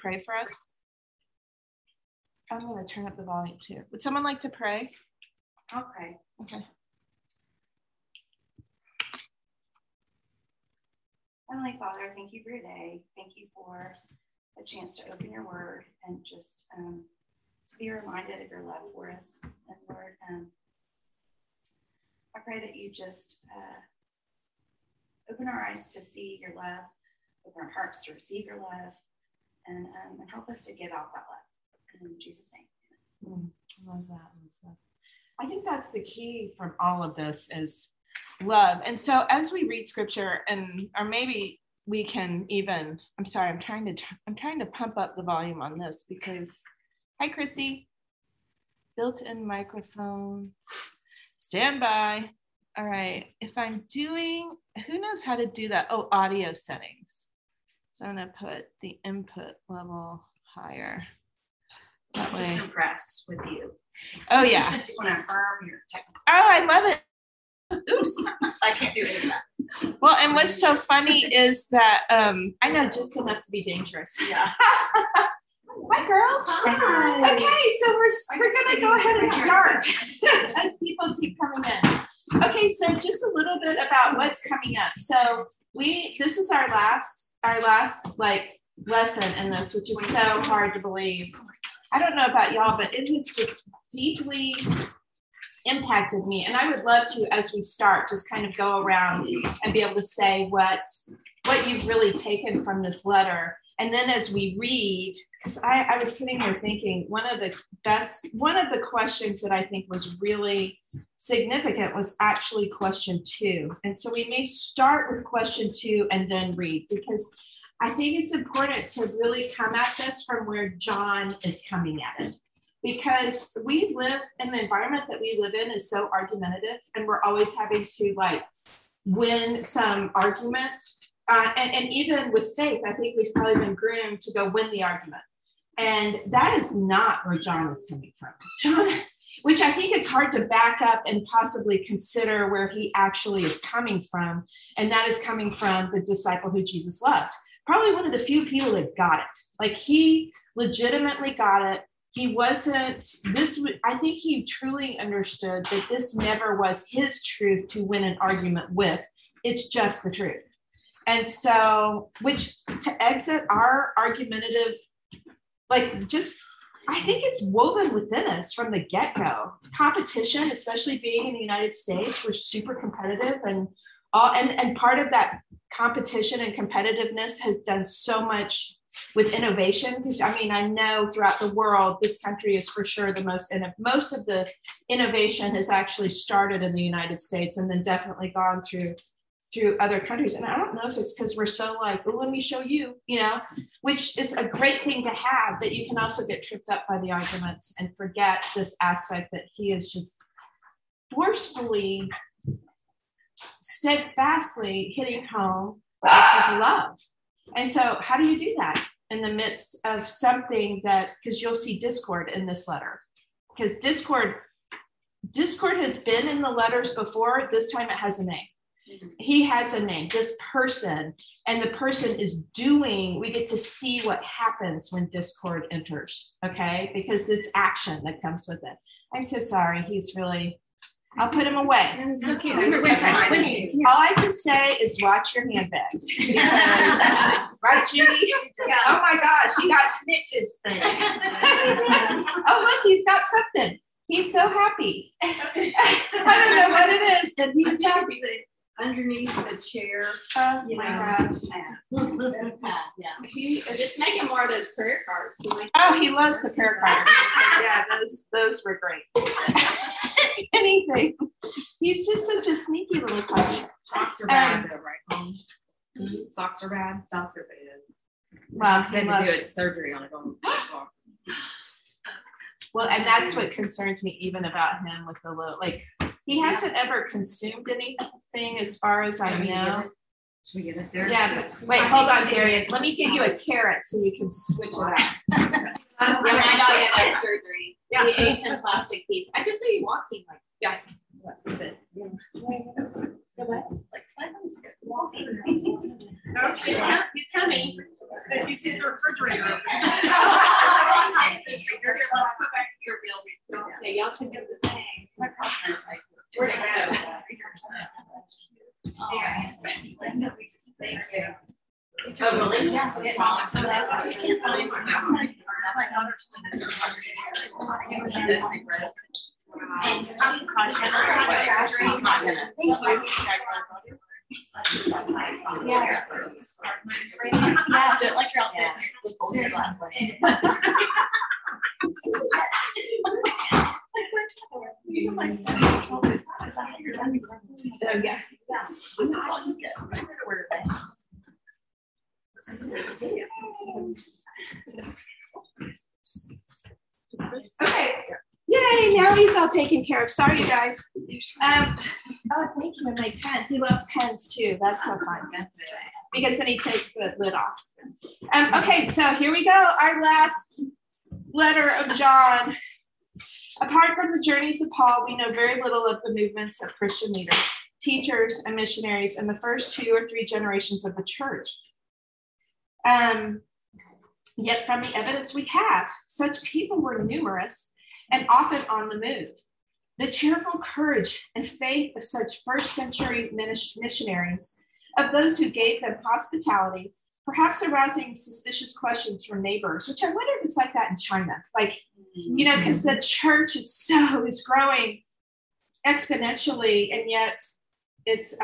pray for us? I'm going to turn up the volume too. Would someone like to pray? I'll pray. Okay. Heavenly Father, thank you for today. Thank you for a chance to open your word and just to be reminded of your love for us. And Lord, I pray that you just open our eyes to see your love, open our hearts to receive your love, and help us to give out that love. In Jesus' name. I love that. I think that's the key from all of this is love. And so as we read scripture, or maybe we can even, I'm sorry, I'm trying to pump up the volume on this because, hi, Chrissy, built-in microphone, stand by. All right, if I'm doing, who knows how to do that? Oh, audio settings. So I'm going to put the input level higher. That way. I'm just impressed with you. Oh, yeah. I just want to affirm your technical. Oh, I love it. Oops, I can't do any of that. Well, and what's so funny is that I know just enough to be dangerous. Yeah. Hi, girls. Hi. Okay, so we're gonna go ahead and start as people keep coming in. Okay, so just a little bit about what's coming up. So this is our last like lesson in this, which is so hard to believe. I don't know about y'all, but it has just deeply impacted me. And I would love to, as we start, just kind of go around and be able to say what you've really taken from this letter. And then as we read, because I was sitting here thinking one of the questions that I think was really significant was actually question 2. And so we may start with question 2 and then read, because I think it's important to really come at this from where John is coming at it. Because we live in the environment that we live in is so argumentative, and we're always having to like win some argument. And even with faith, I think we've probably been groomed to go win the argument. And that is not where John is coming from. John, which I think it's hard to back up and possibly consider where he actually is coming from. And that is coming from the disciple who Jesus loved. Probably one of the few people that got it. Like he legitimately got it. He wasn't, I think he truly understood that this never was his truth to win an argument with. It's just the truth. And so, which to exit our argumentative, like just, I think it's woven within us from the get-go. Competition, especially being in the United States, we're super competitive and part of that competition and competitiveness has done so much with innovation, because I mean, I know throughout the world, this country is for sure the most of the innovation has actually started in the United States and then definitely gone through other countries. And I don't know if it's because we're so like, well, let me show you, which is a great thing to have, but you can also get tripped up by the arguments and forget this aspect that he is just forcefully, steadfastly hitting home, which is love. And so how do you do that in the midst of something because you'll see discord in this letter, because discord has been in the letters before. This time it has a name. He has a name, this person, and the person is doing, we get to see what happens when discord enters, okay? Because it's action that comes with it. I'm so sorry. He's really, I'll put him away. So cute. Okay. All I can say is watch your handbags. Right, Judy? Yeah. Oh my gosh, he got snitches thing. Oh, look, he's got something. He's so happy. I don't know what it is, but he's happy. Underneath the chair. Oh my gosh. Yeah. Just making more of those prayer cards. Oh, he loves the prayer cards. Yeah, those were great. Anything. He's just such a sneaky little puppy. Socks are bad though, right? Socks are bad. Socks are bad. Well, he had to do surgery on his own. Well, and that's what concerns me even about him with the little, like, he hasn't ever consumed anything as far as I know. Should we get it there? Yeah, but wait, hold on, Darian. Let me give you a carrot so you can switch it out. Yeah, my dog had surgery. Yeah. He ate some plastic piece. I just saw you walking like, yeah, that's a bit. Yeah. Like 5 months ago. Walking. Oh, he's coming. If you see the refrigerator. Okay, y'all can do the same. My problem is like, Where'd it Thank you. Oh, really? Yeah. And I'm conscious. He's not gonna. Yes. Yeah, just like your outfit. With both your glasses. You know, my son is 12 years old. I had your dad. So, yeah. This is all you get. Where are they? Okay. Yay, now he's all taken care of. Sorry, you guys. Oh, thank you. And my pen. He loves pens too. That's so fun. Because then he takes the lid off. Okay, so here we go. Our last letter of John. Apart from the journeys of Paul, we know very little of the movements of Christian leaders, teachers, and missionaries in the first 2 or 3 generations of the church. Yet from the evidence we have, such people were numerous and often on the move. The cheerful courage and faith of such first-century missionaries, of those who gave them hospitality, perhaps arousing suspicious questions from neighbors, which I wonder if it's like that in China. Like, you know, because the church is growing exponentially, and yet it's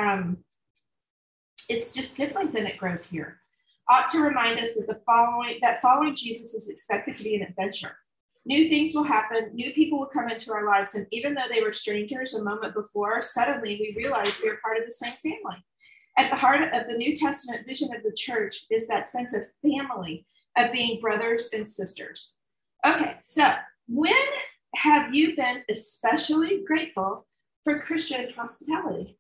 just different than it grows here. Ought to remind us that following Jesus is expected to be an adventure. New things will happen, new people will come into our lives, and even though they were strangers a moment before, suddenly we realize we are part of the same family. At the heart of the New Testament vision of the church is that sense of family, of being brothers and sisters. Okay, so when have you been especially grateful for Christian hospitality?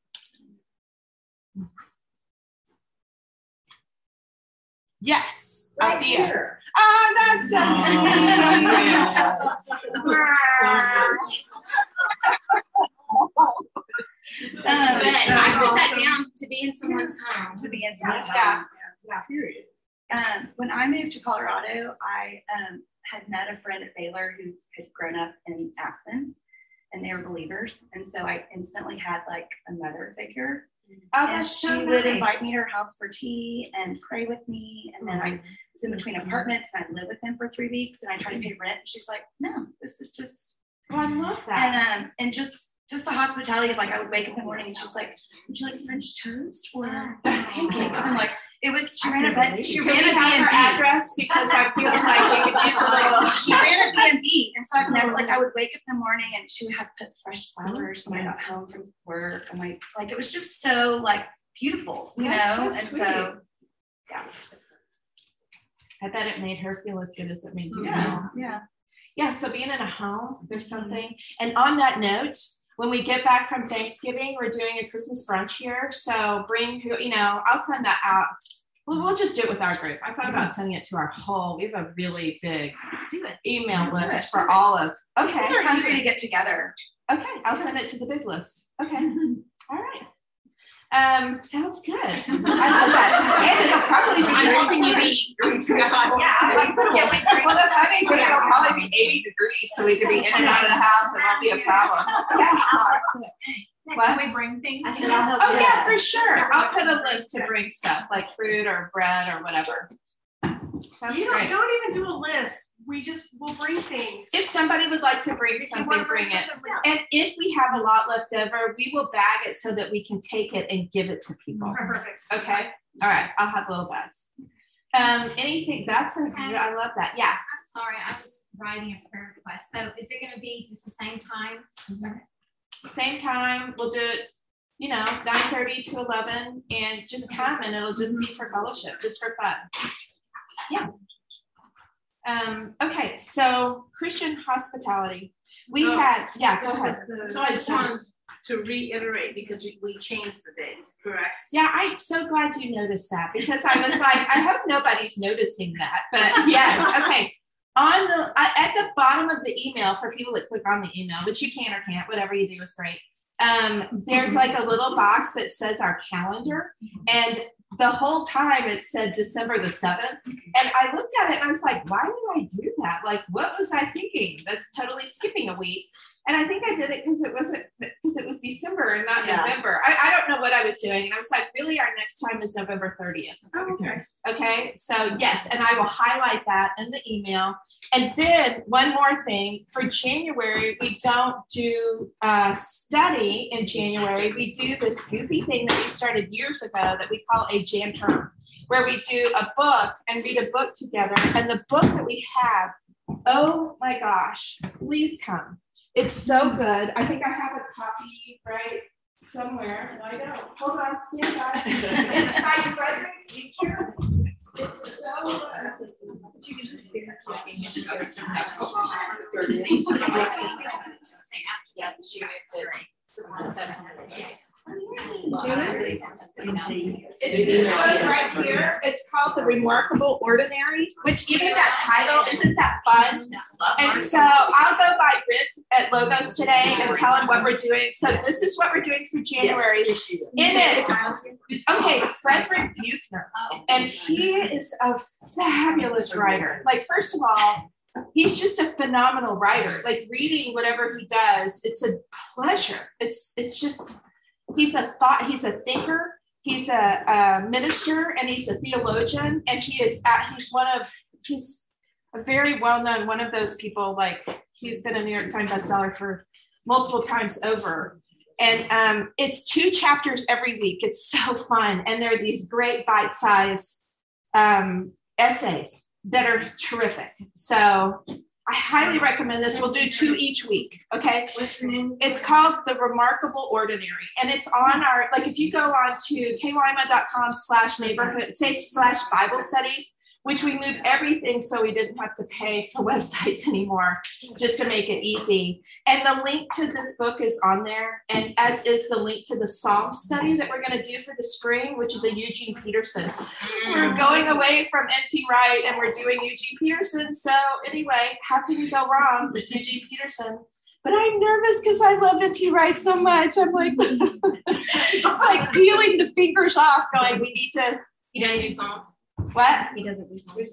Yes, Right here. Oh, that's so sweet. That's good. I put that down to be in someone's home. To be in someone's Yeah. home. Yeah, period. When I moved to Colorado, I had met a friend at Baylor who had grown up in Aspen, and they were believers. And so I instantly had like a mother figure. Oh, And that's she so would nice. invite me to her house for tea and pray with me. And then I was in between apartments, and I'd live with them for 3 weeks, and I tried to pay rent. And she's like, "No, this is just." Oh, I love that. And just the hospitality of like, I would wake up in the morning and she's like, "Would you like French toast or pancakes?" And like, it was, she ran a Can we have her B&B. address, because I feel like we could use a little. She ran a B&B, and so I've never, like, I would wake up in the morning and she would have put fresh flowers when I got home from work. And like, it was just so like beautiful, you That's know? so And sweet. so, yeah. I bet it made her feel as good as it made you Yeah. feel. Yeah. Yeah, so being in a home, there's something. And on that note, when we get back from Thanksgiving, we're doing a Christmas brunch here. So bring who, I'll send that out. We'll just do it with our group. I thought about sending it to our whole, we have a really big email list for all of. Okay. They're hungry to get together. Okay, I'll send it to the big list. Okay. All right. Sounds good. I love that. And it'll probably be I'm hoping you eat. Yeah, I was thinking, well, the funny thing, it'll probably be 80 degrees, so we could be in and out of the house. It won't be a problem. Yeah. What? Can we bring things? Oh yeah, for sure. I'll put a list to bring stuff like fruit or bread or whatever. Sounds You great. don't even do a list. We'll bring things. If somebody would like to bring If you something, wanna bring it. something, bring And if we have a lot left over, we will bag it so that we can take it and give it to people. Perfect. Okay. All right. I'll have little bags. Anything that's I love that. Yeah. I'm sorry, I was writing a prayer request. So is it going to be just the same time? Same time. We'll do it, 9:30 to 11, and just come, and it'll just be for fellowship, just for fun. Yeah. Okay. So Christian hospitality. We Oh, had, yeah, go ahead. So I just wanted to reiterate, because we changed the date, correct? Yeah, I'm so glad you noticed that, because I was like, I hope nobody's noticing that. But yes, okay. At the bottom of the email, for people that click on the email, which you can or can't, whatever you do is great. There's like a little box that says our calendar, and the whole time it said December the 7th. And I looked at it and I was like, why did I do that? Like, what was I thinking? That's totally skipping a week. And I think I did it because it was December and not November. I don't know what I was doing. And I was like, really, our next time is November 30th. Oh, okay. Okay. So yes, and I will highlight that in the email. And then one more thing, for January, we don't do study in January. We do this goofy thing that we started years ago that we call a Jan term, where we do a book and read a book together. And the book that we have, oh my gosh, please come. It's so good. I think I have a copy right somewhere. No, I don't. Hold on, stand by. It's by Frederick Buechner. It's so good. It's right here. It's called The Remarkable Ordinary, which even that title, isn't that fun? And so I'll go by Rick at Logos today and tell him what we're doing. So this is what we're doing for January. In it, okay, Frederick Buechner, and he is a fabulous writer. Like, first of all, he's just a phenomenal writer. Like, reading whatever he does, it's a pleasure. It's just, he's a thinker, he's a minister, and he's a theologian, and he's a very well-known, one of those people, like, he's been a New York Times bestseller for multiple times over. And it's 2 chapters every week. It's so fun. And there are these great bite-sized essays that are terrific. So I highly recommend this. We'll do 2 each week. Okay. What's your name? It's called The Remarkable Ordinary. And it's on our, like, if you go on to kylima.com/neighborhood/Bible studies, which we moved everything so we didn't have to pay for websites anymore, just to make it easy. And the link to this book is on there, and as is the link to the Psalm study that we're going to do for the spring, which is a Eugene Peterson. We're going away from N.T. Wright, and we're doing Eugene Peterson. So anyway, how can you go wrong with Eugene Peterson? But I'm nervous because I love N.T. Wright so much. I'm like, it's like peeling the fingers off, going, we need to. He doesn't do songs. What? He doesn't do songs.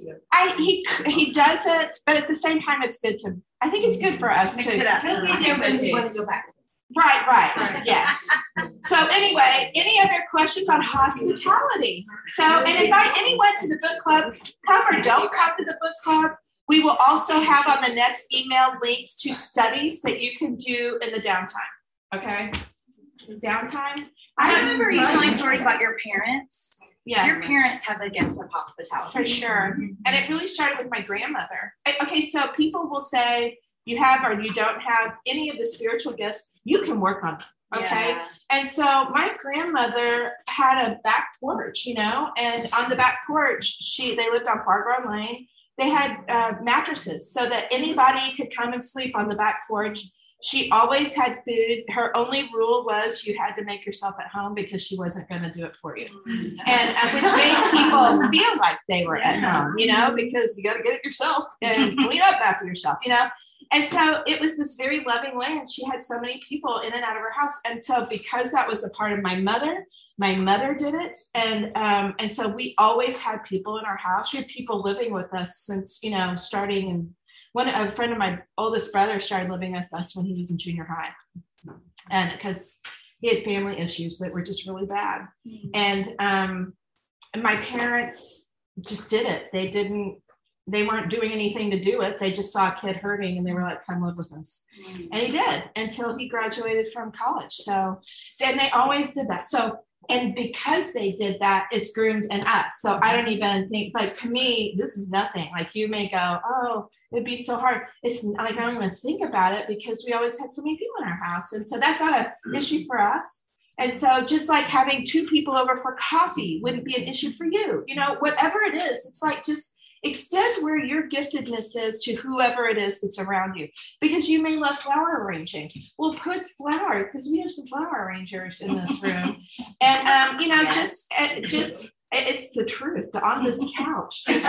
He doesn't, but at the same time, it's good to. I think it's good for us Mix to. it up. Want to go back. Right. Yes. So anyway, any other questions on hospitality? So, and invite anyone to the book club. Come or don't come to the book club. We will also have on the next email links to studies that you can do in the downtime. Okay. Downtime. I remember you telling stories about your parents. Yes. Your parents have the gifts of hospitality. For sure. And it really started with my grandmother. Okay, so people will say you have or you don't have any of the spiritual gifts, you can work on them. Okay. Yeah. And so my grandmother had a back porch, and on the back porch, they lived on Fargo Lane. They had mattresses so that anybody could come and sleep on the back porch. She always had food. Her only rule was you had to make yourself at home because she wasn't going to do it for you. And which made people feel like they were at home, because you got to get it yourself and clean up after yourself, And so it was this very loving way. And she had so many people in and out of her house. And so because that was a part of my mother did it. And so we always had people in our house. We had people living with us since, starting in a friend of my oldest brother started living with us when he was in junior high, and because he had family issues that were just really bad. And my parents just did it. They weren't doing anything to do it. They just saw a kid hurting and they were like, come live with us. And he did until he graduated from college. So then they always did that. So, and because they did that, it's groomed in us. So I don't even think, like, to me, this is nothing. Like, you may go, oh, it'd be so hard. It's like, I don't even think about it because we always had so many people in our house. And so that's not an issue for us. And so just like having 2 people over for coffee wouldn't be an issue for you. Whatever it is, it's like just extend where your giftedness is to whoever it is that's around you, because you may love flower arranging. We'll put flower, because we have some flower arrangers in this room. And, just it's the truth on this couch. Just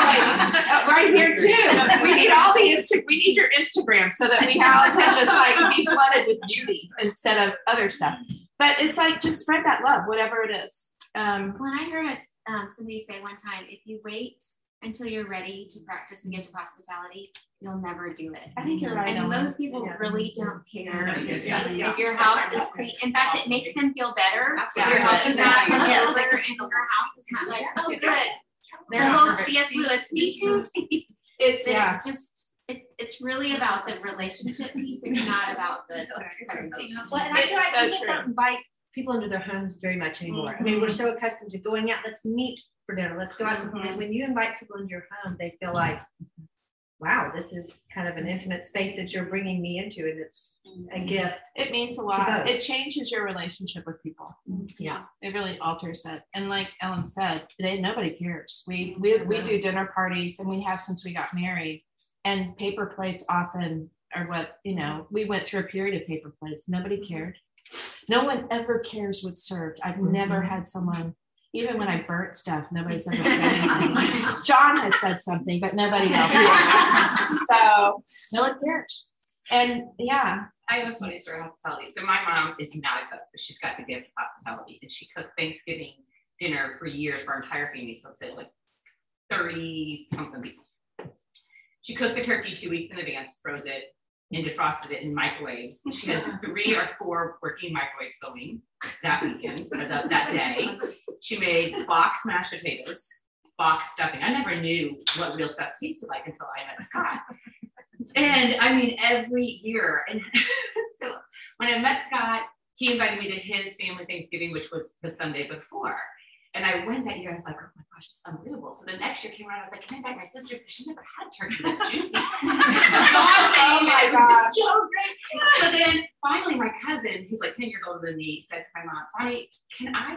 right here too. We need all we need your Instagram so that we can just like be flooded with beauty instead of other stuff. But it's like, just spread that love, whatever it is. When I heard somebody say one time, if you wait until you're ready to practice the gift of hospitality, you'll never do it. I think you're right. And Ellen. most people really don't care Yeah. if your house is pretty. In fact, it makes them feel better. That's what Your it house is. is not the hills, like your house is not like, oh, good. Their whole C.S. Lewis, me too. It's But yeah. it's just, it's really about the relationship piece. It's not about the presentation. Well, and I feel like It's so people true. don't invite people into their homes very much anymore. I mean, we're so accustomed to going out, let's meet for dinner, let's go out. Mhm. When you invite people into your home, they feel like, wow, this is kind of an intimate space that you're bringing me into, and it's a gift. It means a To lot. both. It changes your relationship with people. Yeah. It really alters it. And like Ellen said, nobody cares. We do dinner parties, and we have since we got married. And paper plates often are what, we went through a period of paper plates. Nobody cared. No one ever cares what's served. I've never had someone, even when I burnt stuff, nobody's ever said anything. John has said something, but nobody else. So no one cares. And yeah, I have a funny story of hospitality. So my mom is not a cook, but she's got the gift of hospitality, and she cooked Thanksgiving dinner for years for our entire family. So let's say like 30 something people. She cooked the turkey 2 weeks in advance, froze it, and defrosted it in microwaves. She had 3 or 4 working microwaves going that weekend, or that day. She made boxed mashed potatoes, boxed stuffing. I never knew what real stuff tasted like until I met Scott. And I mean, every year. And so when I met Scott, he invited me to his family Thanksgiving, which was the Sunday before. And I went that year, I was like, oh my gosh, it's unbelievable. So the next year came around, I was like, can I invite my sister? Because she never had turkey that's juicy. Oh my it was just so great. So then finally my cousin, who's like 10 years older than me, said to my mom, Bonnie, can I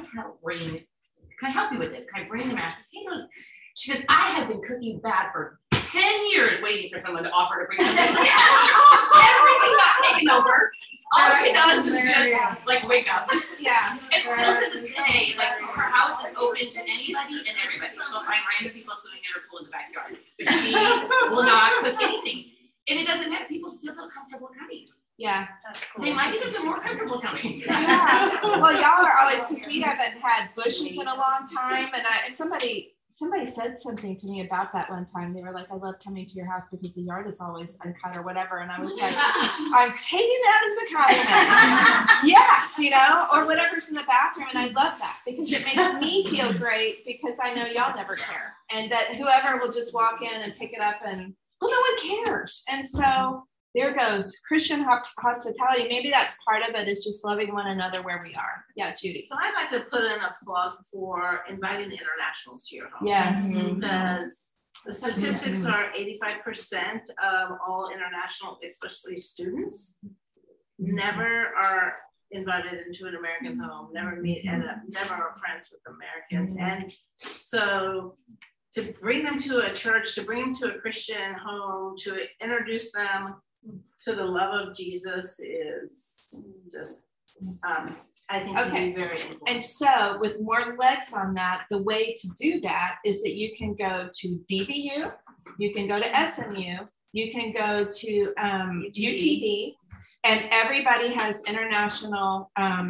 help you with this? Can I bring the mashed potatoes? She goes, I have been cooking bad for 10 years waiting for someone to offer to bring something. Everything got taken over. All she does is just like wake up. yeah. And still to this day, like her house is open to anybody and everybody. She'll find random people swimming in her pool in the backyard. But she will not cook anything. And it doesn't matter. People still feel comfortable coming. Yeah. That's cool. They might because they're more comfortable coming. Yeah. Well, y'all are always, because we haven't had bushes in a long time. And somebody said something to me about that one time. They were like, I love coming to your house because the yard is always uncut or whatever. And I was like, I'm taking that as a compliment. Yes, or whatever's in the bathroom. And I love that because it makes me feel great because I know y'all never care. And that whoever will just walk in and pick it up and, well, no one cares. And so there goes Christian hospitality. Maybe that's part of it, is just loving one another where we are. Yeah, Judy. So I'd like to put in a plug for inviting the internationals to your home. Yes. Because the statistics are 85% of all international, especially students, never are invited into an American home, never are friends with Americans. And so to bring them to a church, to bring them to a Christian home, to introduce them to the love of Jesus is just, I think, Okay. be very important. And so with more legs on that, the way to do that is that you can go to DBU, you can go to SMU, you can go to UTD, and everybody has international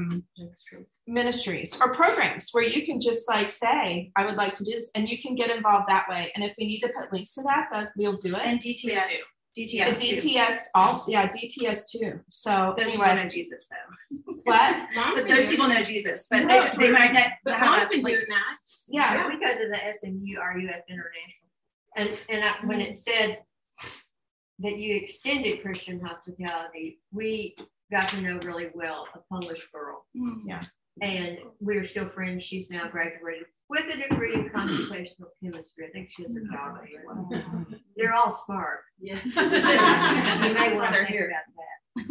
ministries or programs where you can just like say, I would like to do this, and you can get involved that way. And if we need to put links to that we'll do it. And DTS. DTS. The DTS also, yeah, DTS too. So Those people anyway, know Jesus though. what? So those people know Jesus, but No, they might not. But have mom's a, been like, doing that. Yeah. We go to the SMU RUF International. And when it said that you extended Christian hospitality, we got to know really well a Polish girl. Yeah. And we're still friends. She's now graduated with a degree in computational chemistry. I think she has a daughter. They're all smart. Yeah. You may want to hear about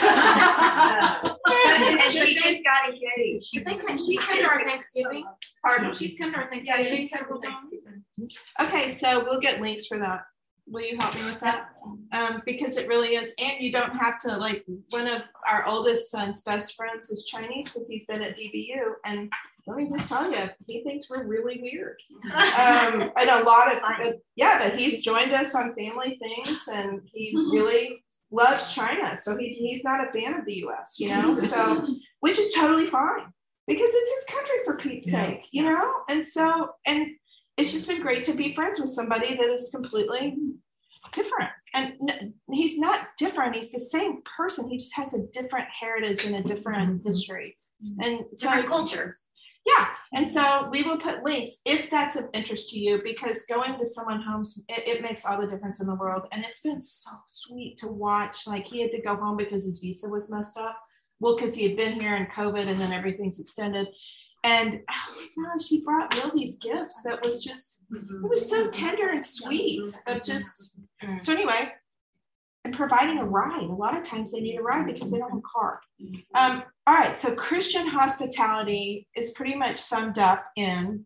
that. And she just got engaged. She's come to our Thanksgiving. Pardon? She's come to our Yeah, Thanksgiving she's several come times. Okay, so we'll get links for that. Will you help me with that? Because it really is, and you don't have to, like, one of our oldest son's best friends is Chinese because he's been at DBU, and let me just tell you, he thinks we're really weird. And a lot of, but he's joined us on family things, and he really loves China, so he's not a fan of the U.S., so, which is totally fine. because it's his country, for Pete's sake, you know? And so, and it's just been great to be friends with somebody that is completely different. And he's not different. He's the same person. He just has a different heritage and a different history. And so, different culture. Yeah. And so we will put links if that's of interest to you, because going to someone's homes, it makes all the difference in the world. And it's been so sweet to watch. Like, he had to go home because his visa was messed up. Well, because he had been here in COVID and then everything's extended. And oh my gosh, he brought Will these gifts that was just, it was so tender and sweet. Of just, so anyway, and providing a ride. A lot of times they need a ride because they don't have a car. All right, so Christian hospitality is pretty much summed up in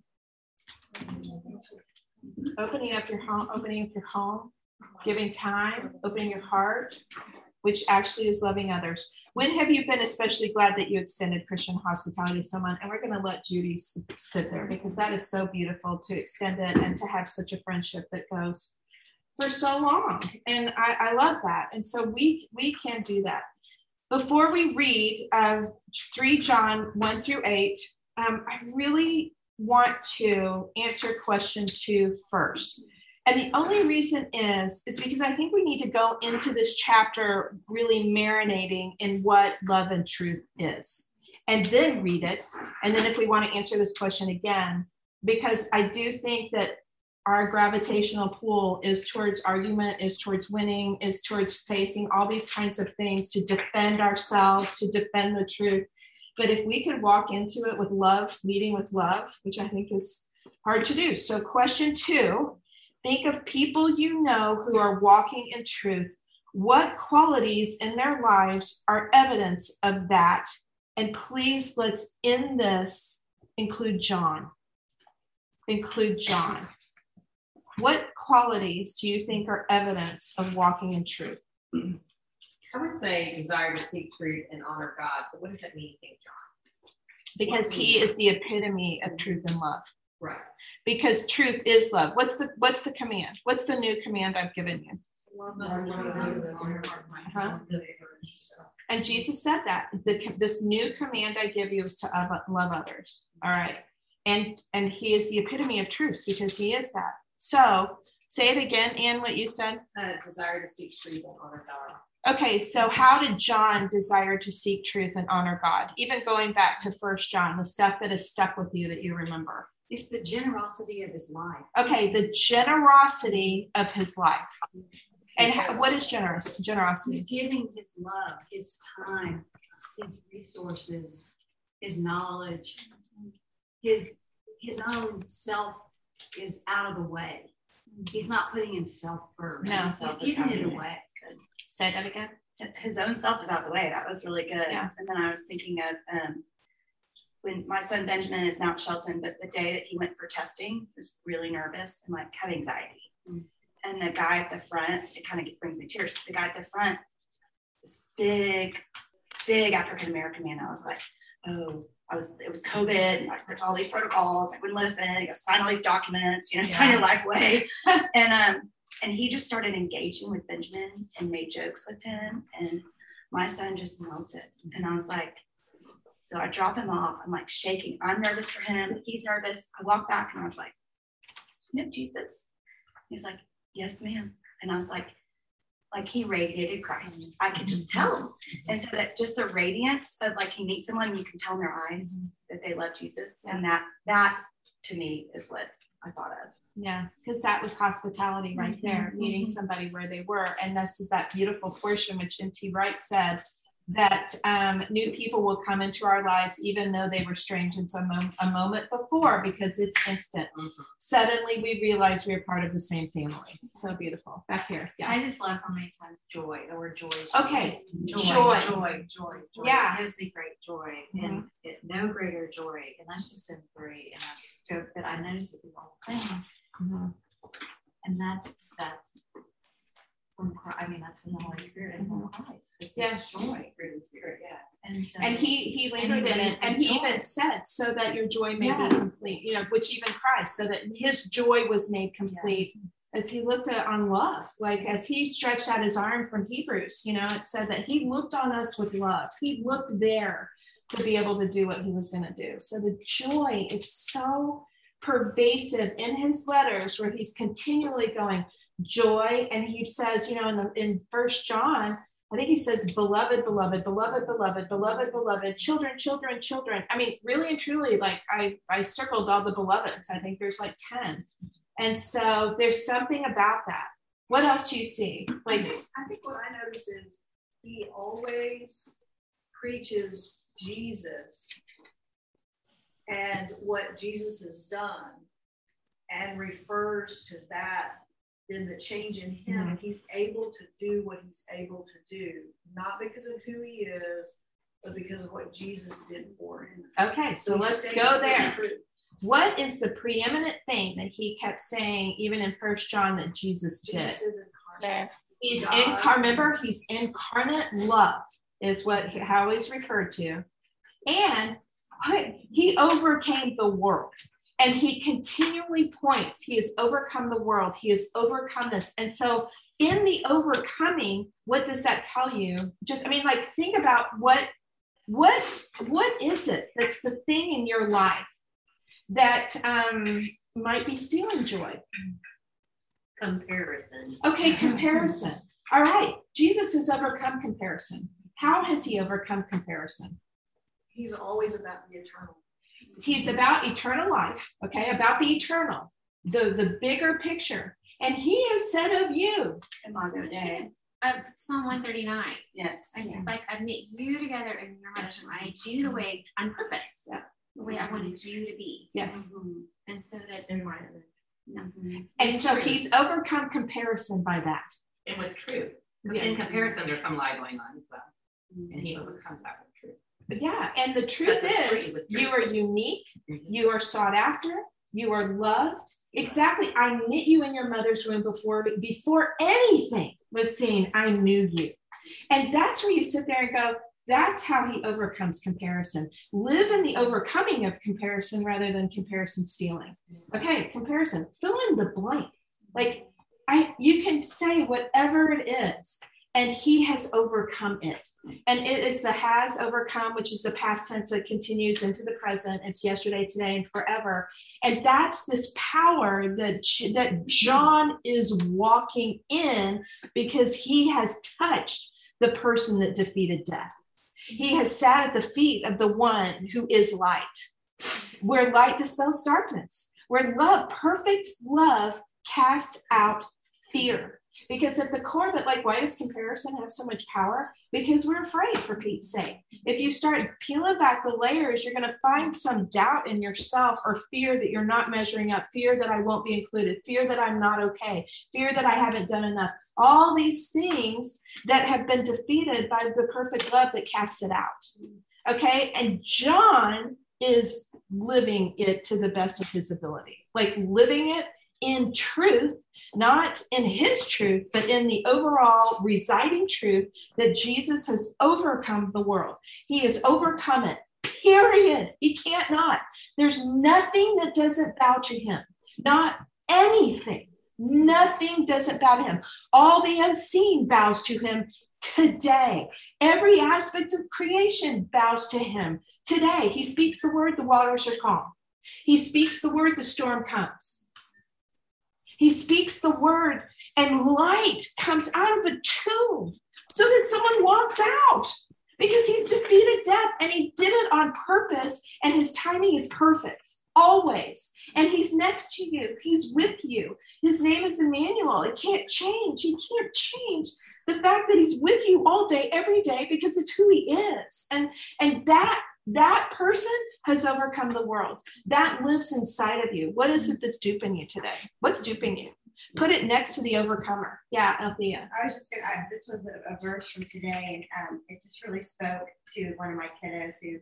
opening up your home, giving time, opening your heart, which actually is loving others. When have you been especially glad that you extended Christian hospitality to someone? And we're going to let Judy sit there, because that is so beautiful to extend it and to have such a friendship that goes for so long. And I love that. And so we can do that. Before we read 3 John 1-8, I really want to answer question 2 first. And the only reason is because I think we need to go into this chapter really marinating in what love and truth is, and then read it. And then if we want to answer this question again, because I do think that our gravitational pull is towards argument, is towards winning, is towards facing all these kinds of things to defend ourselves, to defend the truth. But if we could walk into it with love, leading with love, which I think is hard to do. So question 2, think of people you know who are walking in truth. What qualities in their lives are evidence of that? And please, let's in this include John. Include John. What qualities do you think are evidence of walking in truth? I would say desire to seek truth and honor God, but what does that mean, you think, John? Because he is the epitome of truth and love. Right. Because truth is love. What's the command? What's the new command I've given you? Uh-huh. And Jesus said that this new command I give you is to love others. All right. And he is the epitome of truth, because he is that. So say it again, Anne, what you said. Desire to seek truth and honor God. Okay, so how did John desire to seek truth and honor God? Even going back to 1 John, the stuff that has stuck with you that you remember. It's the generosity of his life. Okay, the generosity of his life. And what is generosity? He's giving his love, his time, his resources, his knowledge, his not only self is out of the way. He's not putting himself first. No, he's giving it away. Good. Say that again. His own self is out of the way. That was really good. Yeah. And then I was thinking of when my son Benjamin is now at Shelton, but the day that he went for testing, he was really nervous and like had anxiety. And the guy at the front, it kind of brings me tears. The guy at the front, this big African American man. I was like, it was COVID, and like there's all these protocols. I wouldn't listen. You gotta sign all these documents, sign your life away. And he just started engaging with Benjamin and made jokes with him. And my son just melted. And I was like, so I drop him off. I'm like shaking. I'm nervous for him. He's nervous. I walk back and I was like, you know Jesus? He's like, yes, ma'am. And I was like he radiated Christ. I could just tell him. And so that just the radiance of like, you meet someone, you can tell in their eyes that they love Jesus. And that to me is what I thought of. Yeah, because that was hospitality right there, meeting somebody where they were. And this is that beautiful portion which N.T. Wright said, that new people will come into our lives even though they were strange in a moment before, because it's instant. Suddenly we realize we're part of the same family. So beautiful. Back here. Yeah. I just love how many times joy, the word joy. Okay. Joy. Yeah. It gives me great joy, and no greater joy. And that's just in 3. And I joke that I notice it the whole thing. And that's from Christ. I mean, that's from the Holy Spirit and from Christ. It's His joy through the Spirit. Yeah. And he labored in it, and he even said, so that your joy may be complete, which even Christ, so that his joy was made complete as he looked on love, like as he stretched out his arm from Hebrews, it said that he looked on us with love. He looked there to be able to do what he was going to do. So the joy is so pervasive in his letters, where he's continually going joy. And he says, in 1 John, I think he says, beloved, beloved, beloved, beloved, beloved, beloved, children, children, children. I mean, really and truly, like I circled all the beloveds. I think there's like 10. And so there's something about that. What else do you see? I think what I notice is he always preaches Jesus and what Jesus has done, and refers to that in the change in him. Mm-hmm. And he's able to do what he's able to do, not because of who he is, but because of what Jesus did for him. Okay, so let's go there. What is the preeminent thing that he kept saying, even in 1 John, that Jesus did? Jesus is incarnate. He's incarnate. Remember, he's incarnate love is how he's referred to. And he overcame the world. And he continually points, he has overcome the world. He has overcome this. And so in the overcoming, what does that tell you? Think about what is it that's the thing in your life that might be stealing joy? Comparison. Okay, comparison. All right, Jesus has overcome comparison. How has he overcome comparison? He's always about the eternal. He's about eternal life, okay, about the eternal, the bigger picture. And he has said of you. Psalm 139. Yes. I knit you together in your mother's womb. I made you the way on purpose. Yeah. The way I wanted you to be. Yes. Mm-hmm. And so that And so he's overcome comparison by that. And with truth. Yeah. In comparison, there's some lie going on as well. And he overcomes that with truth. Yeah, and the truth is, you are unique, you are sought after, you are loved. Exactly. I knit you in your mother's womb before anything was seen, I knew you. And that's where you sit there and go, that's how he overcomes comparison. Live in the overcoming of comparison rather than comparison stealing. Okay, comparison, fill in the blank. You can say whatever it is, and he has overcome it. And it is the has overcome, which is the past tense that continues into the present. It's yesterday, today, and forever. And that's this power that John is walking in, because he has touched the person that defeated death. He has sat at the feet of the one who is light, where light dispels darkness, where love, perfect love, casts out fear. Because at the core of it, why does comparison have so much power? Because we're afraid, for Pete's sake. If you start peeling back the layers, you're going to find some doubt in yourself, or fear that you're not measuring up, fear that I won't be included, fear that I'm not okay, fear that I haven't done enough. All these things that have been defeated by the perfect love that casts it out. Okay? And John is living it to the best of his ability, living it in truth, not in his truth, but in the overall residing truth that Jesus has overcome the world. He has overcome it, period. He can't not. There's nothing that doesn't bow to him, not anything. Nothing doesn't bow to him. All the unseen bows to him today. Every aspect of creation bows to him today. He speaks the word, the waters are calm. He speaks the word, the storm comes. He speaks the word, and light comes out of a tomb so that someone walks out, because he's defeated death, and he did it on purpose, and his timing is perfect, always. And he's next to you. He's with you. His name is Emmanuel. It can't change. He can't change the fact that he's with you all day, every day, because it's who he is. And that person has overcome the world. That lives inside of you. What is it that's duping you today? What's duping you? Put it next to the overcomer. Yeah, Althea. I was just going to, this was a verse from today, and it just really spoke to one of my kiddos who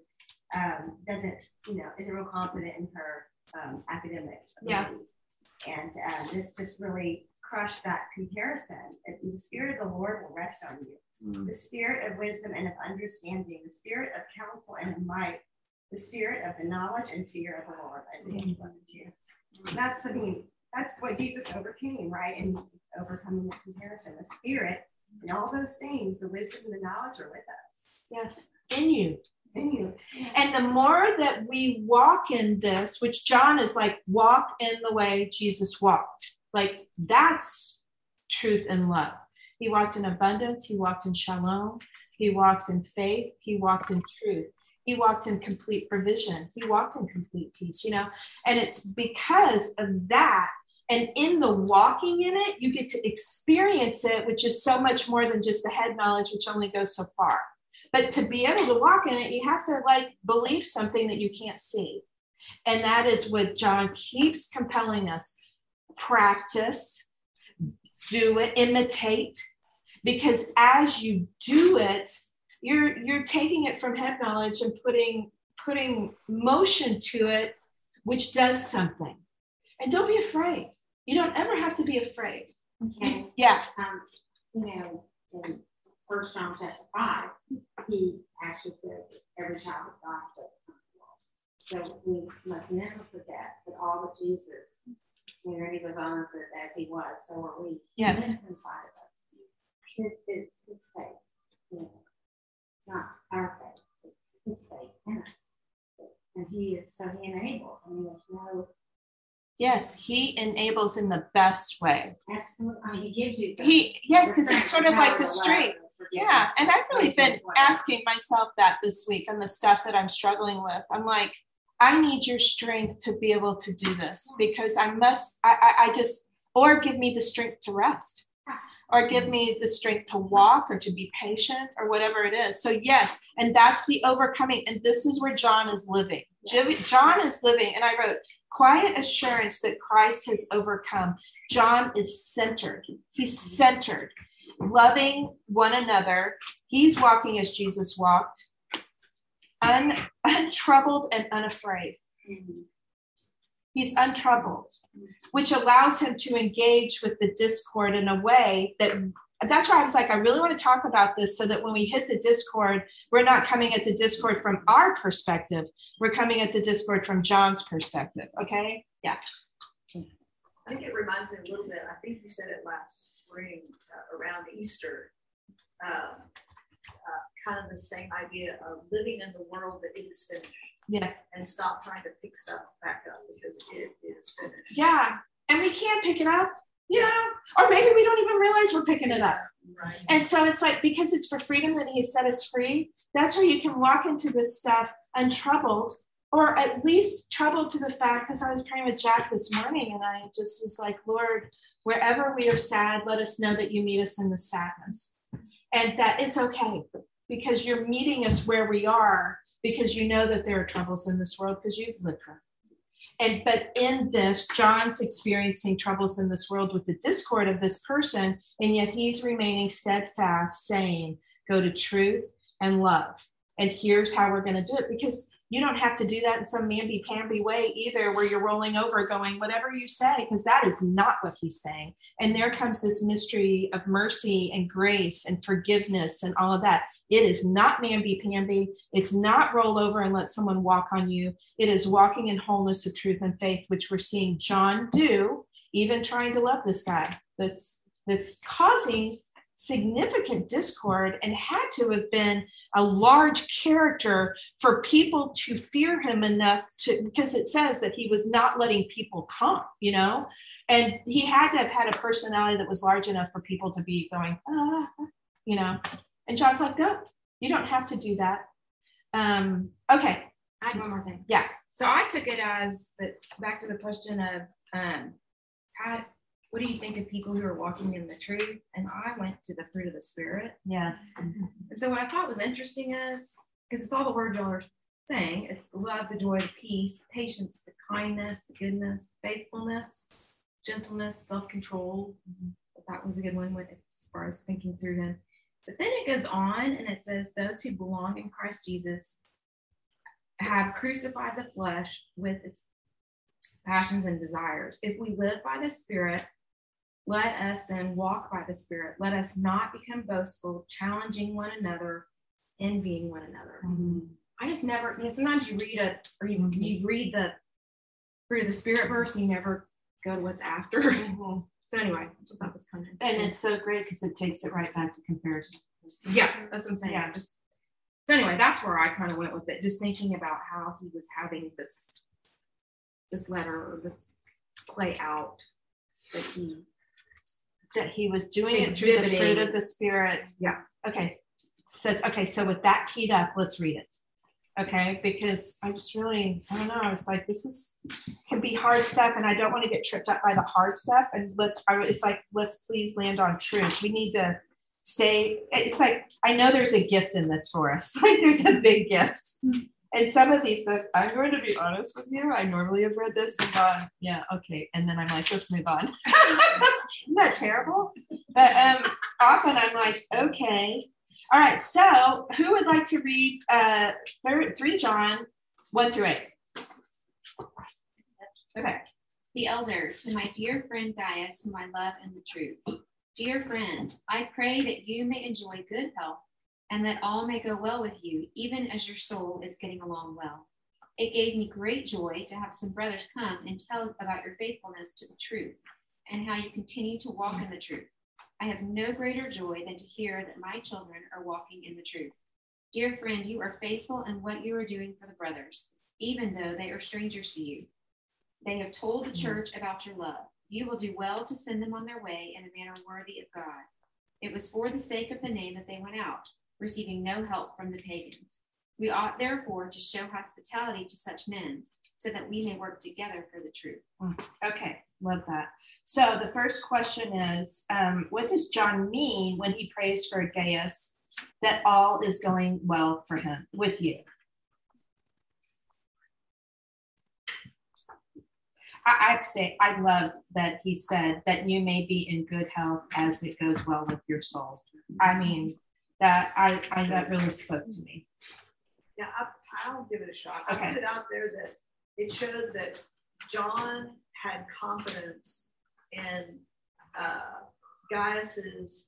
isn't real confident in her academic abilities. And this just really crushed that comparison. The Spirit of the Lord will rest on you. The spirit of wisdom and of understanding, the spirit of counsel and of might, the spirit of the knowledge and fear of the Lord. I think I love it too. That's what Jesus overcame, right? And overcoming the comparison, the spirit and all those things, the wisdom and the knowledge are with us. Yes, in you. continue. And the more that we walk in this, which John is like, walk in the way Jesus walked. Like, that's truth and love. He walked in abundance. He walked in shalom. He walked in faith. He walked in truth. He walked in complete provision. He walked in complete peace, and it's because of that. And in the walking in it, you get to experience it, which is so much more than just the head knowledge, which only goes so far. But to be able to walk in it, you have to believe something that you can't see. And that is what John keeps compelling us. Practice, do it, imitate, because as you do it, you're taking it from head knowledge and putting motion to it, which does something. And don't be afraid. You don't ever have to be afraid. Okay. Yeah. In 1 John chapter 5, he actually said every child of God is so we must never forget that all of Jesus, he goes on and says, as he was, so are we. Yes. He lives inside of us. His faith. Not our faith, it's his faith in us. And he enables. There's no. Yes, he enables in the best way. Absolutely. He gives you. Because it's sort of like the strength. Yeah. And I've really been asking myself that this week on the stuff that I'm struggling with. I'm like, I need your strength to be able to do this because or give me the strength to rest. Or give me the strength to walk or to be patient or whatever it is. So yes, and that's the overcoming. And this is where John is living. John is living, and I wrote, quiet assurance that Christ has overcome. John is centered. He's centered, loving one another. He's walking as Jesus walked, untroubled and unafraid. He's untroubled, which allows him to engage with the discord in a way that's why I was like, I really want to talk about this so that when we hit the discord, we're not coming at the discord from our perspective. We're coming at the discord from John's perspective. Okay? Yeah. I think it reminds me a little bit. I think you said it last spring around Easter. Kind of the same idea of living in the world that it is finished. Yes. And stop trying to pick stuff back up because it is finished. Yeah. And we can't pick it up, or maybe we don't even realize we're picking it up. Right. And so it's like, because it's for freedom that he set us free, that's where you can walk into this stuff untroubled, or at least troubled to the fact, because I was praying with Jack this morning and I just was like, Lord, wherever we are sad, let us know that you meet us in the sadness and that it's okay because you're meeting us where we are. Because you know that there are troubles in this world because you've lived them. But in this, John's experiencing troubles in this world with the discord of this person, and yet he's remaining steadfast, saying, go to truth and love. And here's how we're going to do it. Because you don't have to do that in some mamby-pamby way either, where you're rolling over going, whatever you say, because that is not what he's saying. And there comes this mystery of mercy and grace and forgiveness and all of that. It is not mamby-pamby. It's not roll over and let someone walk on you. It is walking in wholeness of truth and faith, which we're seeing John do, even trying to love this guy that's causing significant discord and had to have been a large character for people to fear him enough because it says that he was not letting people come, and he had to have had a personality that was large enough for people to be going, and John's like, no, you don't have to do that. Okay. I have one more thing. Yeah. So I took it as that back to the question of what do you think of people who are walking in the truth? And I went to the fruit of the Spirit. Yes. And so what I thought was interesting is, because it's all the words y'all are saying, it's the love, the joy, the peace, the patience, the kindness, the goodness, faithfulness, gentleness, self-control. That was a good one as far as thinking through them. But then it goes on and it says, those who belong in Christ Jesus have crucified the flesh with its passions and desires. If we live by the Spirit, let us then walk by the Spirit. Let us not become boastful, challenging one another, envying one another. Mm-hmm. I just never, sometimes you read you read the fruit of the Spirit verse, you never go to what's after. Mm-hmm. So anyway, I thought was kind of and it's so great because it takes it right back to comparison. Yeah, that's what I'm saying. Yeah, just So anyway, that's where I kind of went with it, just thinking about how he was having this letter or this play out that he was doing it through the fruit of the Spirit. Yeah. Okay. So with that teed up, let's read it. Okay, because I just really, I don't know. It's like can be hard stuff, and I don't want to get tripped up by the hard stuff. And let's please land on truth. We need to stay. It's like I know there's a gift in this for us. Like there's a big gift. And some of these books, I'm going to be honest with you. I normally have read this and gone, yeah, okay, and then I'm like, let's move on. Isn't that terrible? But often I'm like, okay. All right, so who would like to read 3 John 1-8? Okay. The elder, to my dear friend Gaius, whom I love in the truth. Dear friend, I pray that you may enjoy good health and that all may go well with you, even as your soul is getting along well. It gave me great joy to have some brothers come and tell about your faithfulness to the truth and how you continue to walk in the truth. I have no greater joy than to hear that my children are walking in the truth. Dear friend, you are faithful in what you are doing for the brothers, even though they are strangers to you. They have told the church about your love. You will do well to send them on their way in a manner worthy of God. It was for the sake of the name that they went out, receiving no help from the pagans. We ought therefore to show hospitality to such men so that we may work together for the truth. Okay, love that. So the first question is, what does John mean when he prays for Gaius that all is going well for him, with you? I have to say, I love that he said that you may be in good health as it goes well with your soul. I mean, that really spoke to me. Yeah, I'll give it a shot. Okay. I put it out there that it showed that John had confidence in Gaius's.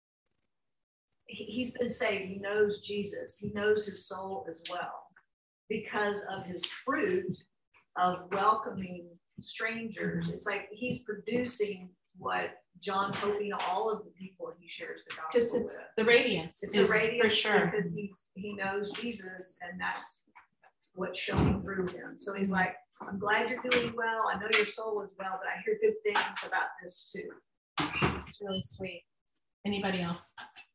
He's been saved. He knows Jesus. He knows his soul as well because of his fruit of welcoming strangers. It's like he's producing what John's hoping all of the people he shares the gospel Because with. the radiance It's is the radiance for sure. because he knows Jesus, and that's what's showing through him. So he's like, I'm glad you're doing well. I know your soul is well, but I hear good things about this too. It's really sweet. Anybody else?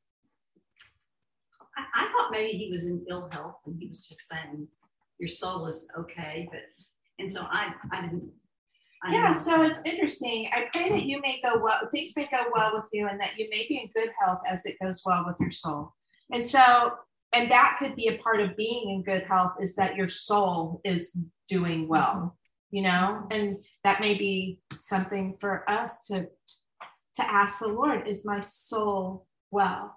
I thought maybe he was in ill health and he was just saying your soul is okay, and so I didn't. Yeah, so it's interesting. I pray that you may go well, things may go well with you, and that you may be in good health as it goes well with your soul. And that could be a part of being in good health, is that your soul is doing well, and that may be something for us to ask the Lord, is my soul well?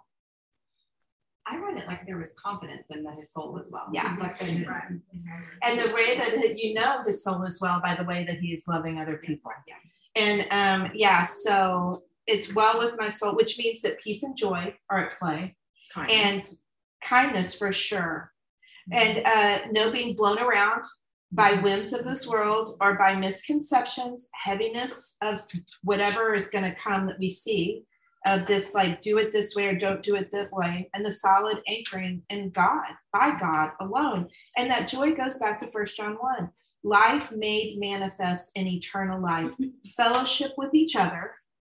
I read it like there was confidence in that his soul was well. Yeah. Right. And the way that his soul is well by the way that he is loving other people. Yeah. And so it's well with my soul, which means that peace and joy are at play. And kindness for sure. And no being blown around by whims of this world or by misconceptions, heaviness of whatever is going to come that we see. Of this, like, do it this way or don't do it this way, and the solid anchoring in God, by God alone. And that joy goes back to 1 John 1. Life made manifest in eternal life, fellowship with each other,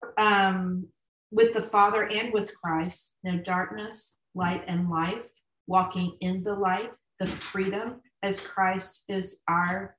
with the Father and with Christ, no darkness, light and life, walking in the light, the freedom as Christ is our,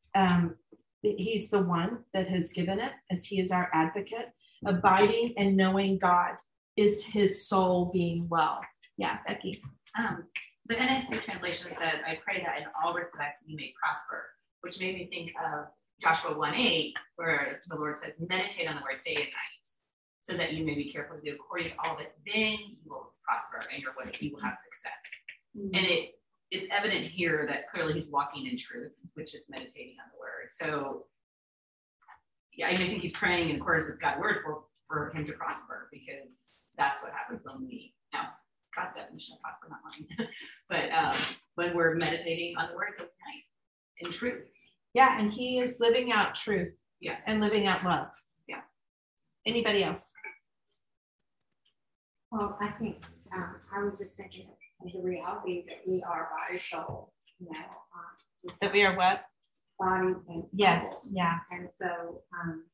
he's the one that has given it, as he is our advocate. Abiding and knowing God is his soul being well. Yeah, Becky. The NSA translation said, I pray that in all respect you may prosper, which made me think of Joshua 1:8, where the Lord says, meditate on the word day and night, so that you may be careful to do according to all of it. Then you will prosper and you will have success. Mm-hmm. And it's evident here that clearly he's walking in truth, which is meditating on the word. So yeah, I think he's praying in accordance with God's word for him to prosper, because that's what happens when we, now God's definition of prosper, not mine, but when we're meditating on the word at night in truth. Yeah, and he is living out truth. Yes. And living out love. Yeah. Anybody else? Well, I think I was just thinking of the reality that we are body, soul, That we are what? Body and soul. Yes, yeah. And so,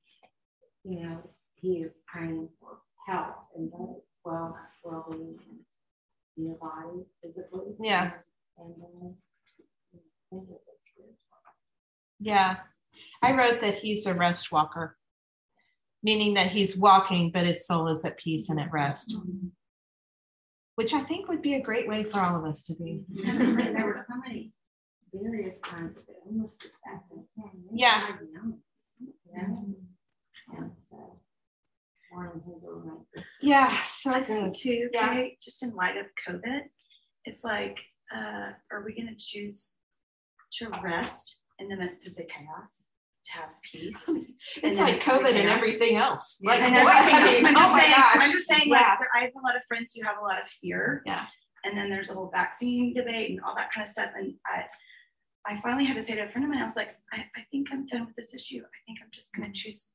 he is praying for health and wellness, well-being in your body, physically. Yeah. And spiritual. Yeah. I wrote that he's a rest walker, meaning that he's walking, but his soul is at peace and at rest, which I think would be a great way for all of us to be. There were so many various kinds of illnesses back then. Yeah. Yeah. So I think too, yeah. Kate, just in light of COVID, it's like, are we going to choose to rest in the midst of the chaos, to have peace? It's like COVID and everything else. Like, and what? everything else. Gosh. I'm just saying, Yeah. like, I have a lot of friends who have a lot of fear. Yeah. And then there's a whole vaccine debate and all that kind of stuff. And I finally had to say to a friend of mine, I was like, I think I'm done with this issue. I think I'm just going to choose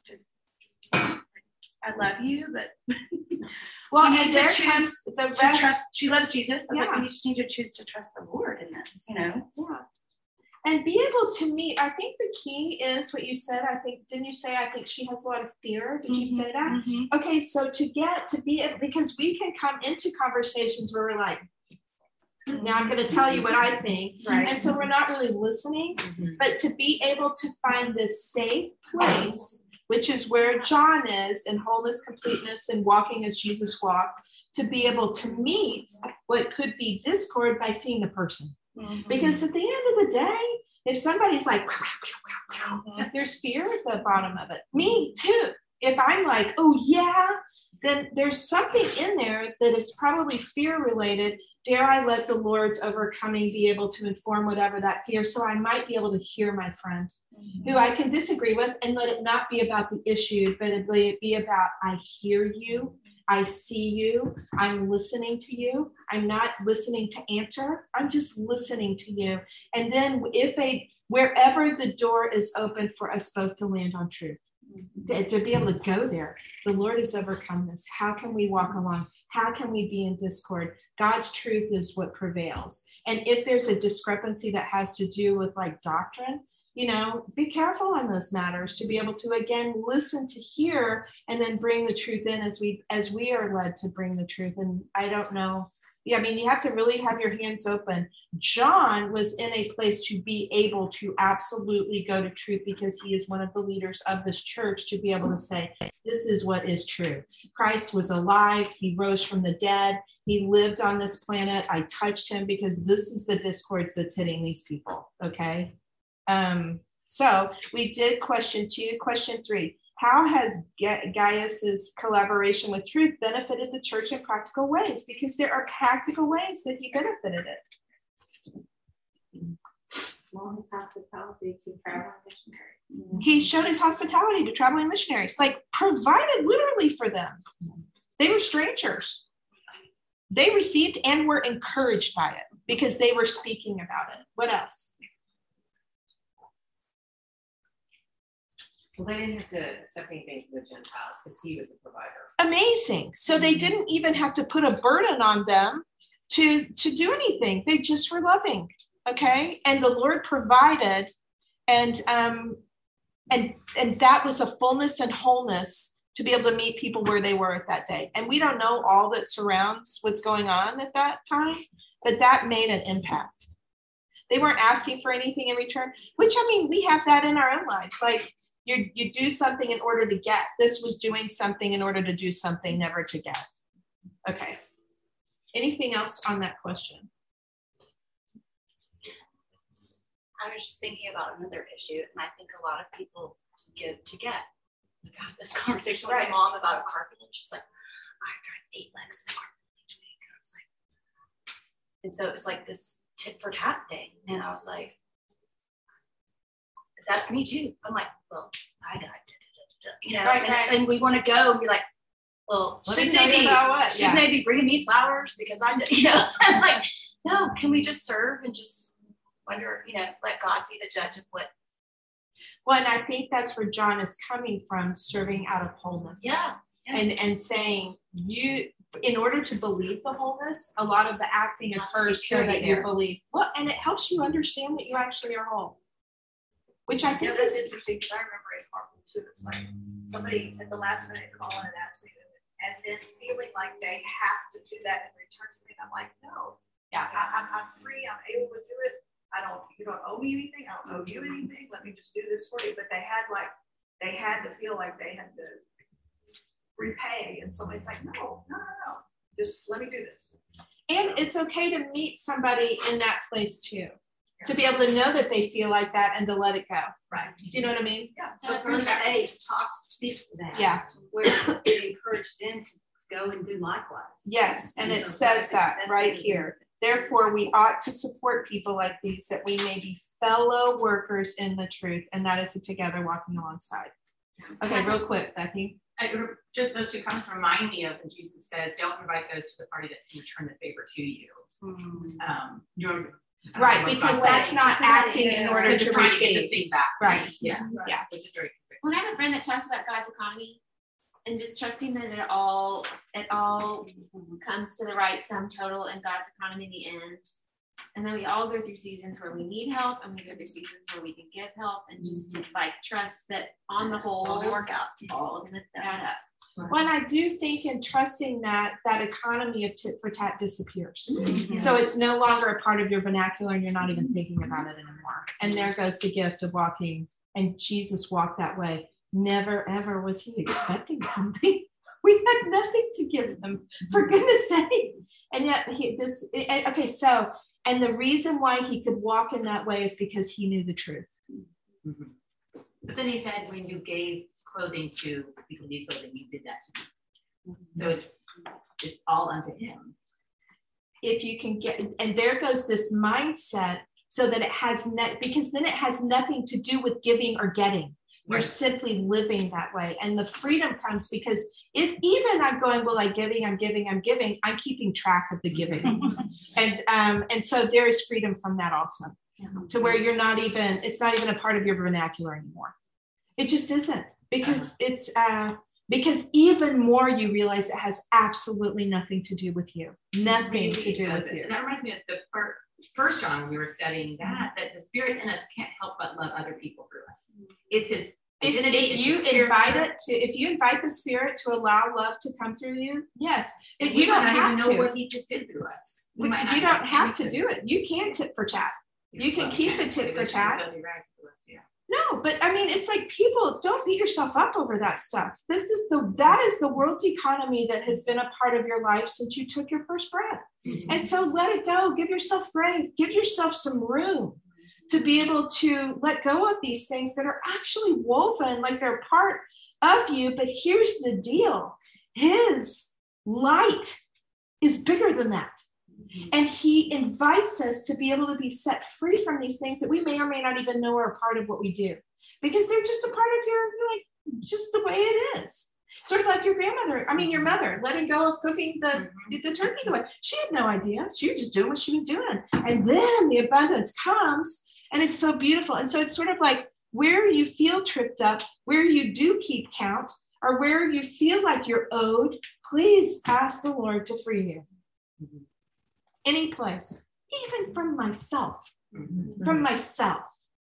to, I love you, but well, and there to comes the rest. trust, she loves Jesus. I was Yeah. like, we just need to choose to trust the Lord in this, Yeah. And be able to meet, I think the key is what you said. Didn't you say, I think she has a lot of fear? Did you say that? Okay, so because we can come into conversations where we're like, now I'm going to tell you what I think. Right. And so we're not really listening, but to be able to find this safe place, which is where John is in wholeness, completeness, and walking as Jesus walked, to be able to meet what could be discord by seeing the person. Because at the end of the day, if somebody's like, there's fear at the bottom of it. Me too. If I'm like, oh yeah, then there's something in there that is probably fear related. Dare I let the Lord's overcoming be able to inform whatever that fear, so I might be able to hear my friend who I can disagree with, and let it not be about the issue, but it be about, I hear you, I see you, I'm listening to you, I'm not listening to answer, I'm just listening to you. And then wherever the door is open for us both to land on truth, to be able to go there. The Lord has overcome this. How can we walk along? How can we be in discord? God's truth is what prevails. And if there's a discrepancy that has to do with like doctrine, be careful on those matters, to be able to, again, listen to hear and then bring the truth in as we are led to bring the truth. And I don't know. Yeah, I mean, you have to really have your hands open. John was in a place to be able to absolutely go to truth, because he is one of the leaders of this church, to be able to say, this is what is true. Christ was alive. He rose from the dead. He lived on this planet. I touched him, because this is the discord that's hitting these people. Okay. So we did question 2. Question 3. How has Gaius's collaboration with truth benefited the church in practical ways? Because there are practical ways that he benefited it. Well, his hospitality to traveling missionaries. He showed his hospitality to traveling missionaries, like provided literally for them. They were strangers. They received and were encouraged by it because they were speaking about it. What else? Well, they didn't have to accept anything from the Gentiles because he was the provider. Amazing. So they didn't even have to put a burden on them to do anything. They just were loving. Okay. And the Lord provided, and that was a fullness and wholeness to be able to meet people where they were at that day. And we don't know all that surrounds what's going on at that time, but that made an impact. They weren't asking for anything in return, which, I mean, we have that in our own lives. Like, you do something in order to get. This was doing something in order to do something, never to get. Okay. Anything else on that question? I was just thinking about another issue, and I think a lot of people give to get. I got this conversation with my mom about a carpet, and she's like, I drive 8 legs in the carpet each week. And I was like, and so it was like this tit for tat thing. And I was like, that's me too. I'm like, well, I got, and we want to go and be like, well, shouldn't they be bringing me flowers because I'm, I'm like, no, can we just serve and just wonder, let God be the judge of what. Well, and I think that's where John is coming from, serving out of wholeness. Yeah. And saying, in order to believe the wholeness, a lot of the acting occurs so that you believe. Well, and it helps you understand that you actually are whole, which I think that's interesting, because I remember in carpool too. It's like somebody at the last minute calling and asking me, and then feeling like they have to do that in return to me. And I'm like, no, I'm free. I'm able to do it. You don't owe me anything. I don't owe you anything. Let me just do this for you. But they had to feel like they had to repay. And so it's like, no. Just let me do this. And it's okay to meet somebody in that place too. To be able to know that they feel like that and to let it go. Right. Do you know what I mean? Yeah. So verse 8 speaks to that. Yeah. Where it encouraged them to go and do likewise. Yes. And it says that right here. Therefore, we ought to support people like these, that we may be fellow workers in the truth. And that is together walking alongside. Okay, real quick, Becky. Just those two comments remind me of when Jesus says, don't invite those to the party that can return the favor to you. Right, because that's not acting in order to receive. Right. Yeah. Which is very good. Well, I have a friend that talks about God's economy and just trusting that it all comes to the right sum total in God's economy in the end. And then we all go through seasons where we need help, and we go through seasons where we can give help, and just to trust that on the whole, all work out. All of it add up. Well, and I do think in trusting that economy of tit for tat disappears. Mm-hmm. So it's no longer a part of your vernacular, and you're not even thinking about it anymore. And there goes the gift of walking. And Jesus walked that way. Never, ever was he expecting something. We had nothing to give him, for goodness sake. And yet and the reason why he could walk in that way is because he knew the truth. Mm-hmm. But then he said, when you gave clothing to people who need clothing, you did that to me. Mm-hmm. So it's all unto him. If you can and there goes this mindset, so that it has because then it has nothing to do with giving or getting. You're simply living that way. And the freedom comes because if even I'm going, well, I'm giving, I'm keeping track of the giving. And so there is freedom from that also, to where it's not even a part of your vernacular anymore. It just isn't, because because even more you realize it has absolutely nothing to do with you. Nothing to do with you. And that reminds me of the First John, when we were studying that the Spirit in us can't help but love other people through us. It's his divinity. If you invite the Spirit to allow love to come through you, yes. But you don't have to know what he just did through us. You don't have to do it. You can tit for tat. You can keep the tit for tat. No, but I mean, it's like, people, don't beat yourself up over that stuff. That is the world's economy that has been a part of your life since you took your first breath. Mm-hmm. And so let it go. Give yourself grace. Give yourself some room to be able to let go of these things that are actually woven like they're part of you. But here's the deal. His light is bigger than that. And he invites us to be able to be set free from these things that we may or may not even know are a part of what we do, because they're just a part of just the way it is. Sort of like your mother letting go of cooking the turkey the way. She had no idea. She was just doing what she was doing. And then the abundance comes, and it's so beautiful. And so it's sort of like, where you feel tripped up, where you do keep count, or where you feel like you're owed, please ask the Lord to free you. Mm-hmm. Any place, even from myself, from myself.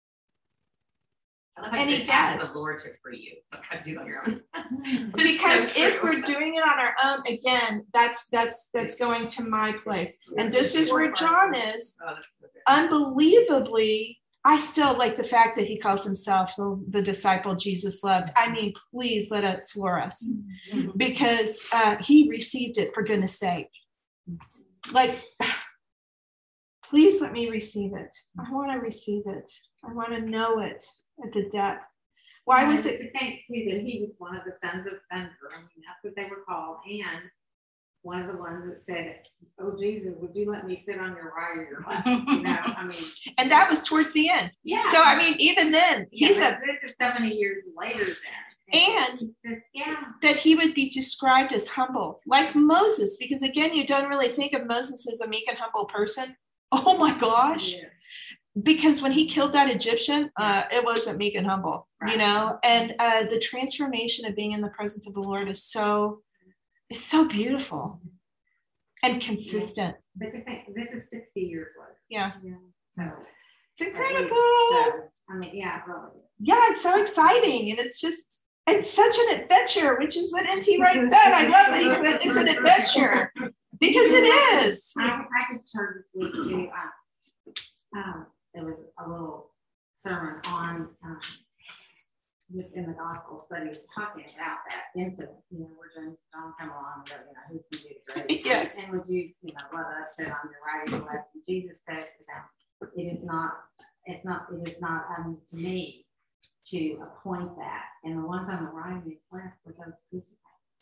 And he does. The Lord to free you. Don't try to do it on your own. Because if we're doing it on our own, again, that's going to my place. And this is where John is. Unbelievably, I still like the fact that he calls himself the disciple Jesus loved. I mean, please let it floor us, because he received it, for goodness sake. Like, please let me receive it. I want to receive it. I want to know it at the depth. Why was it? To think too that he was one of the sons of thunder. I mean, that's what they were called. And one of the ones that said, "Oh Jesus, would you let me sit on your right or your left?" You know, I mean. And that was towards the end. Yeah. So I mean, even then, this is so many years later then. And that he would be described as humble, like Moses, because again, you don't really think of Moses as a meek and humble person. Oh my gosh. Yeah. Because when he killed that Egyptian, it wasn't meek and humble, you know, and the transformation of being in the presence of the Lord is so beautiful. and consistent. But to think, this is 60 years later. Yeah. So it's incredible. So, I mean, yeah, really. Yeah, it's so exciting. And it's such an adventure, which is what N.T. Wright said. I love that he put it's an adventure because it is. I just heard this week too. There was a little sermon on just in the Gospels, but he was talking about that incident, where John come along and go, who's going to do the great? Yes. And would you, let us sit on your right or left? And Jesus says to them, it is not to me to appoint that. And the ones on the right and the left were those crucified.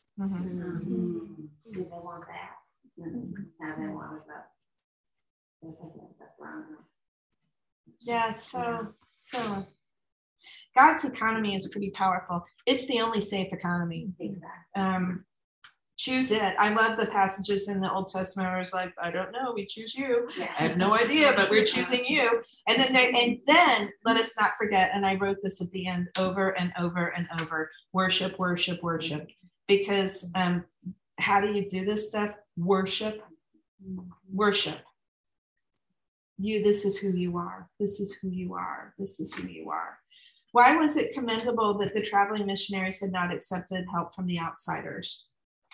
Did they want that? Now they wanted that. That's wrong. Yeah, so God's economy is pretty powerful. It's the only safe economy. Exactly. Choose it. I love the passages in the Old Testament where it's like, I don't know, we choose you. Yeah. I have no idea, but we're choosing you. And then let us not forget, and I wrote this at the end over and over and over, worship, worship, worship. Because how do you do this stuff? Worship. Worship. This is who you are. This is who you are. This is who you are. Why was it commendable that the traveling missionaries had not accepted help from the outsiders?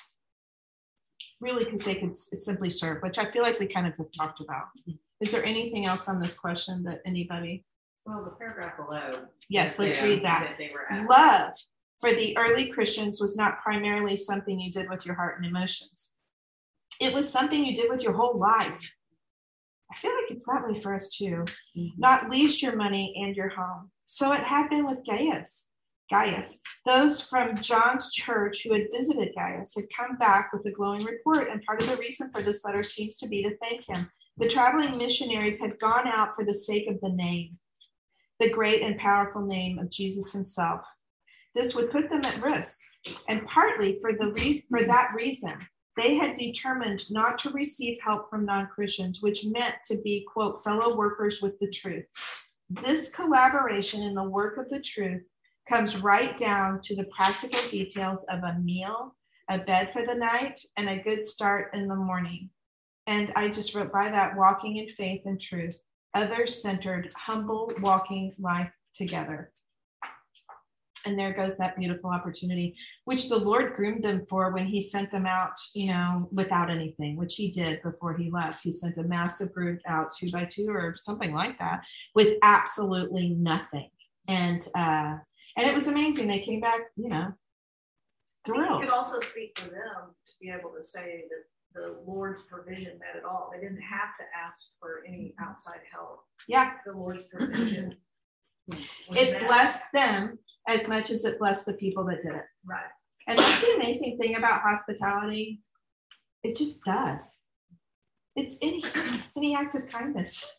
Really, because they could simply serve, which I feel like we kind of have talked about. Is there anything else on this question that anybody? Well, the paragraph below. Yes, let's read that. They were Love for the early Christians was not primarily something you did with your heart and emotions. It was something you did with your whole life. I feel like it's that way for us too. Not least your money and your home. So it had been with Gaius. Those from John's church who had visited Gaius had come back with a glowing report, and part of the reason for this letter seems to be to thank him. The traveling missionaries had gone out for the sake of the name, the great and powerful name of Jesus himself. This would put them at risk, and partly for that reason, they had determined not to receive help from non-Christians, which meant to be, quote, fellow workers with the truth. This collaboration in the work of the truth comes right down to the practical details of a meal, a bed for the night, and a good start in the morning. And I just wrote by that, walking in faith and truth, others-centered, humble, walking life together. And there goes that beautiful opportunity, which the Lord groomed them for when he sent them out, without anything, which he did before he left. He sent a massive group out 2 by 2 or something like that with absolutely nothing. And it was amazing. They came back, thrilled. You could also speak for them to be able to say that the Lord's provision met it all. They didn't have to ask for any outside help. Yeah. The Lord's provision. It blessed them as much as it blessed the people that did it. Right. And that's the amazing thing about hospitality. It just does. It's any act of kindness.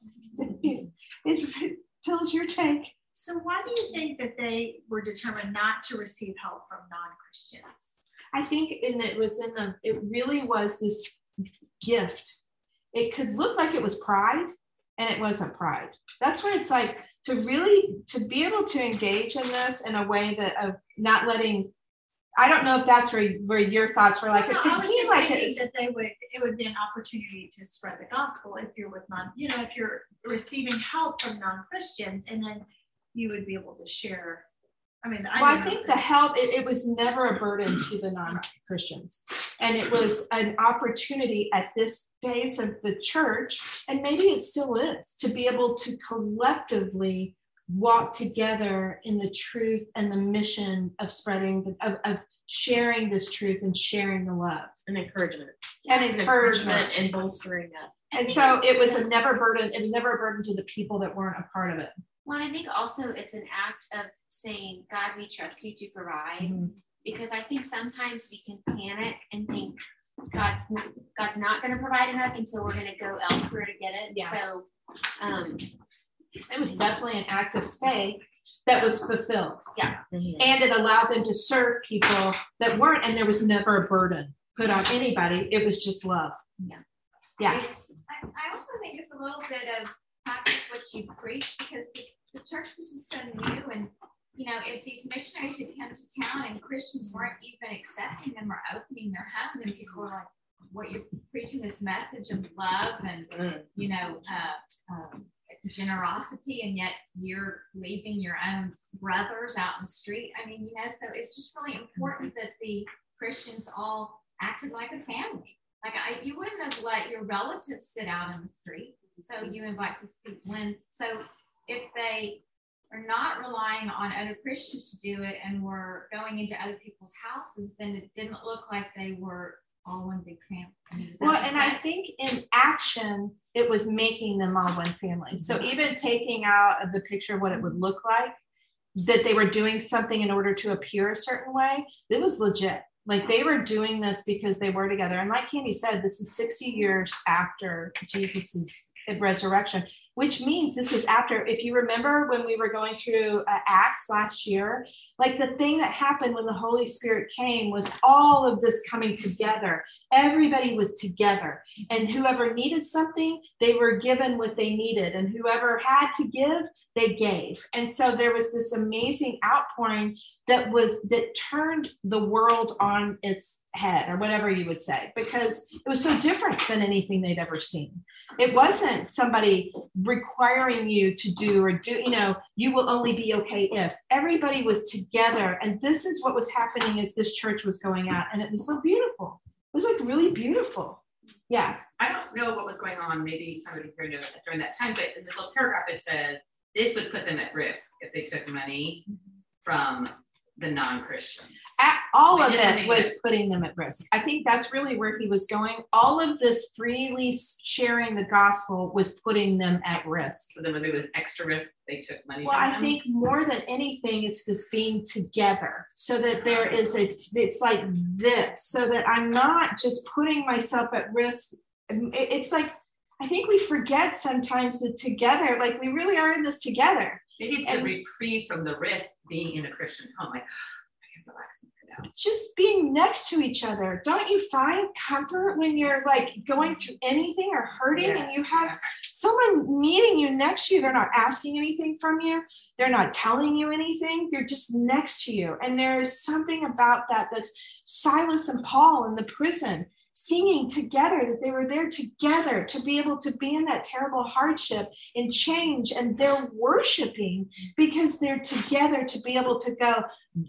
It fills your tank. So why do you think that they were determined not to receive help from non-Christians? I think it really was this gift. It could look like it was pride, and it wasn't pride. That's where it's like to be able to engage in this in a way that of not letting. I don't know if that's where your thoughts were like. No, it could seem like that it would be an opportunity to spread the gospel if you're with if you're receiving help from non-Christians, and then you would be able to share. I think the help, it was never a burden to the non-Christians. And it was an opportunity at this phase of the church, and maybe it still is, to be able to collectively walk together in the truth and the mission of spreading, of sharing this truth and sharing the love. And encouragement. And bolstering that. And so it was never a burden to the people that weren't a part of it. Well, I think also it's an act of saying, God, we trust you to provide, because I think sometimes we can panic and think God's not going to provide enough, and so we're going to go elsewhere to get it. Yeah. So it was definitely an act of faith that was fulfilled. Yeah. And it allowed them to serve people that weren't, and there was never a burden put on anybody. It was just love. Yeah. I also think it's a little bit of practice what you preach, because the church was just so new, and if these missionaries had come to town and Christians weren't even accepting them or opening their home, then people were like, what you're preaching, this message of love and, generosity, and yet you're leaving your own brothers out in the street. I mean, so it's just really important that the Christians all acted like a family. Like you wouldn't have let your relatives sit out in the street. So you invite these people in. So if they are not relying on other Christians to do it and were going into other people's houses, then it didn't look like they were all one big family. Well, and I think in action, it was making them all one family. So even taking out of the picture what it would look like, that they were doing something in order to appear a certain way, it was legit. Like they were doing this because they were together. And like Candy said, this is 60 years after Jesus's resurrection, which means this is after, if you remember when we were going through Acts last year, like the thing that happened when the Holy Spirit came was all of this coming together. Everybody was together, and whoever needed something, they were given what they needed, and whoever had to give, they gave. And so there was this amazing outpouring that turned the world on its head, or whatever you would say, because it was so different than anything they'd ever seen. It wasn't somebody requiring you to do, you will only be okay if. Everybody was together. And this is what was happening as this church was going out. And it was so beautiful. It was like really beautiful. Yeah. I don't know what was going on. Maybe somebody heard it during that time, but in this little paragraph, it says this would put them at risk if they took money from the non-Christians. All of it was putting them at risk. I think that's really where he was going. All of this freely sharing the gospel was putting them at risk. So then when there was extra risk, they took money from them? I think more than anything, it's this being together, so that there is it's like this, so that I'm not just putting myself at risk. It's like, I think we forget sometimes that together, like we really are in this together. Maybe it's a reprieve from the risk being in a Christian home. Like, I can relax now. Just being next to each other. Don't you find comfort when you're like going through anything or hurting and you have someone meeting you next to you? They're not asking anything from you. They're not telling you anything. They're just next to you. And there is something about that's Silas and Paul in the prison, singing together, that they were there together to be able to be in that terrible hardship and change, and they're worshiping because they're together to be able to go,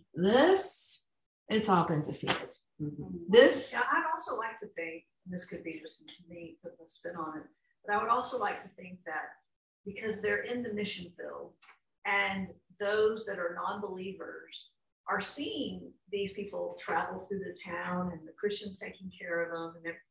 this, it's all been defeated. This. Yeah, I'd also like to think, and this could be just me putting a spin on it, but I would also like to think that because they're in the mission field and those that are non-believers are seeing these people travel through the town and the Christians taking care of them. And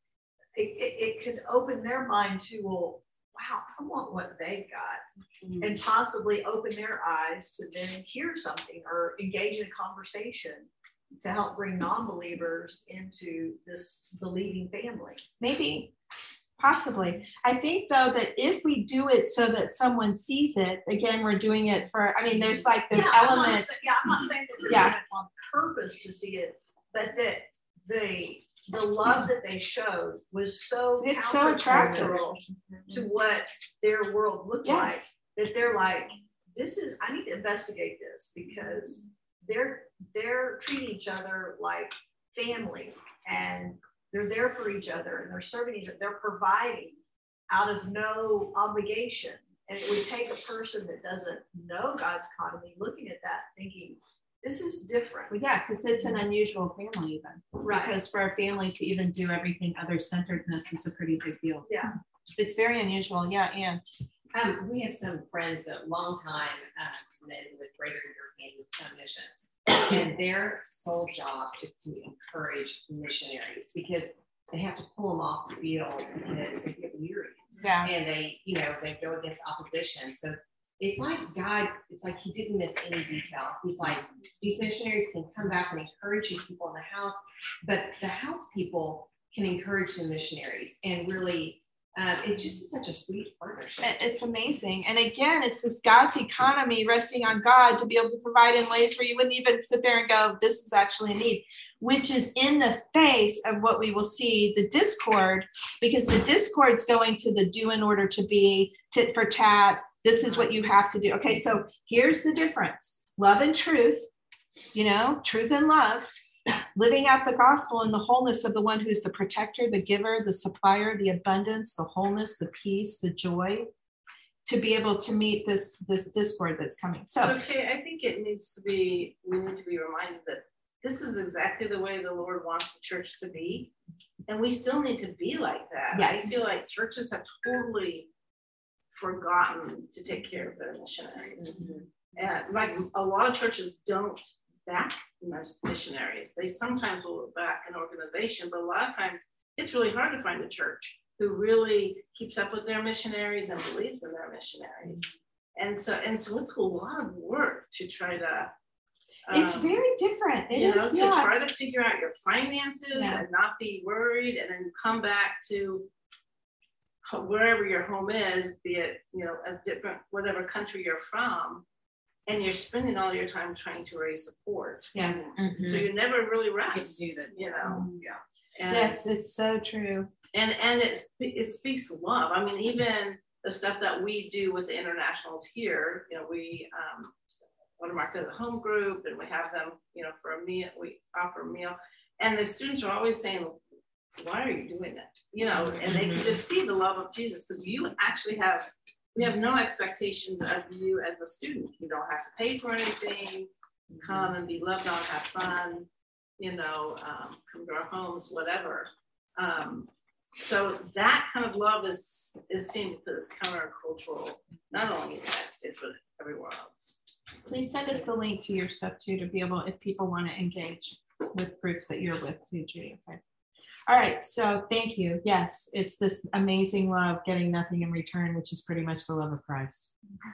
it could open their mind to, well, wow, I want what they got, and possibly open their eyes to then hear something or engage in a conversation to help bring non-believers into this believing family. Maybe. Possibly. I think, though, that if we do it so that someone sees it, again, we're doing it for, there's like this element. I'm not saying that they're doing it on purpose to see it, but that the love that they showed was so attractive to what their world looked like, that they're like, I need to investigate this, because they're treating each other like family, and they're there for each other, and they're serving each other. They're providing out of no obligation. And it would take a person that doesn't know God's economy looking at that thinking, this is different. Well, yeah, because it's an unusual family even. Right. Because for a family to even do everything other-centeredness is a pretty big deal. Yeah. It's very unusual. Yeah, Anne. We have some friends that long time committed with Greater European Missions. And their sole job is to encourage missionaries, because they have to pull them off the field because they get weary. Yeah. And they go against opposition. So it's like God, it's like he didn't miss any detail. He's like, these missionaries can come back and encourage these people in the house, but the house people can encourage the missionaries, and really it just is such a sweet partnership. It's amazing. And again, it's this God's economy resting on God to be able to provide in ways where you wouldn't even sit there and go, this is actually a need, which is in the face of what we will see, the discord, because the discord's going to the do in order to be, tit for tat. This is what you have to do. Okay, so here's the difference. Love and truth, truth and love. living out the gospel in the wholeness of the one who's the protector, the giver, the supplier, the abundance, the wholeness, the peace, the joy, to be able to meet this discord that's coming. So okay, I think we need to be reminded that this is exactly the way the Lord wants the church to be. And we still need to be like that. Yes. I feel like churches have totally forgotten to take care of their missionaries. And like a lot of churches don't back missionaries. They sometimes will back an organization, but a lot of times it's really hard to find a church who really keeps up with their missionaries and believes in their missionaries. And so it's a lot of work to try to it's very different. It is, to try to figure out your finances Yeah. and not be worried, and then you come back to wherever your home is, be it, a different, whatever country you're from, and you're spending all your time trying to raise support. Yeah. So you never really rest. Yeah. And, yes, it's so true. And it speaks love. I mean, even the stuff that we do with the internationals here, we watermark as a home group, and we have them, for a meal, we offer a meal, and the students are always saying, why are you doing that? And they can just see the love of Jesus, because we have no expectations of you as a student. You don't have to pay for anything. Come and be loved on, have fun, come to our homes, whatever. So that kind of love is seen as countercultural, not only in the United States, but everywhere else. Please send us the link to your stuff too, to be able, if people want to engage with groups that you're with too, Judy. Okay. All right. So thank you. Yes, it's this amazing love, getting nothing in return, which is pretty much the love of Christ.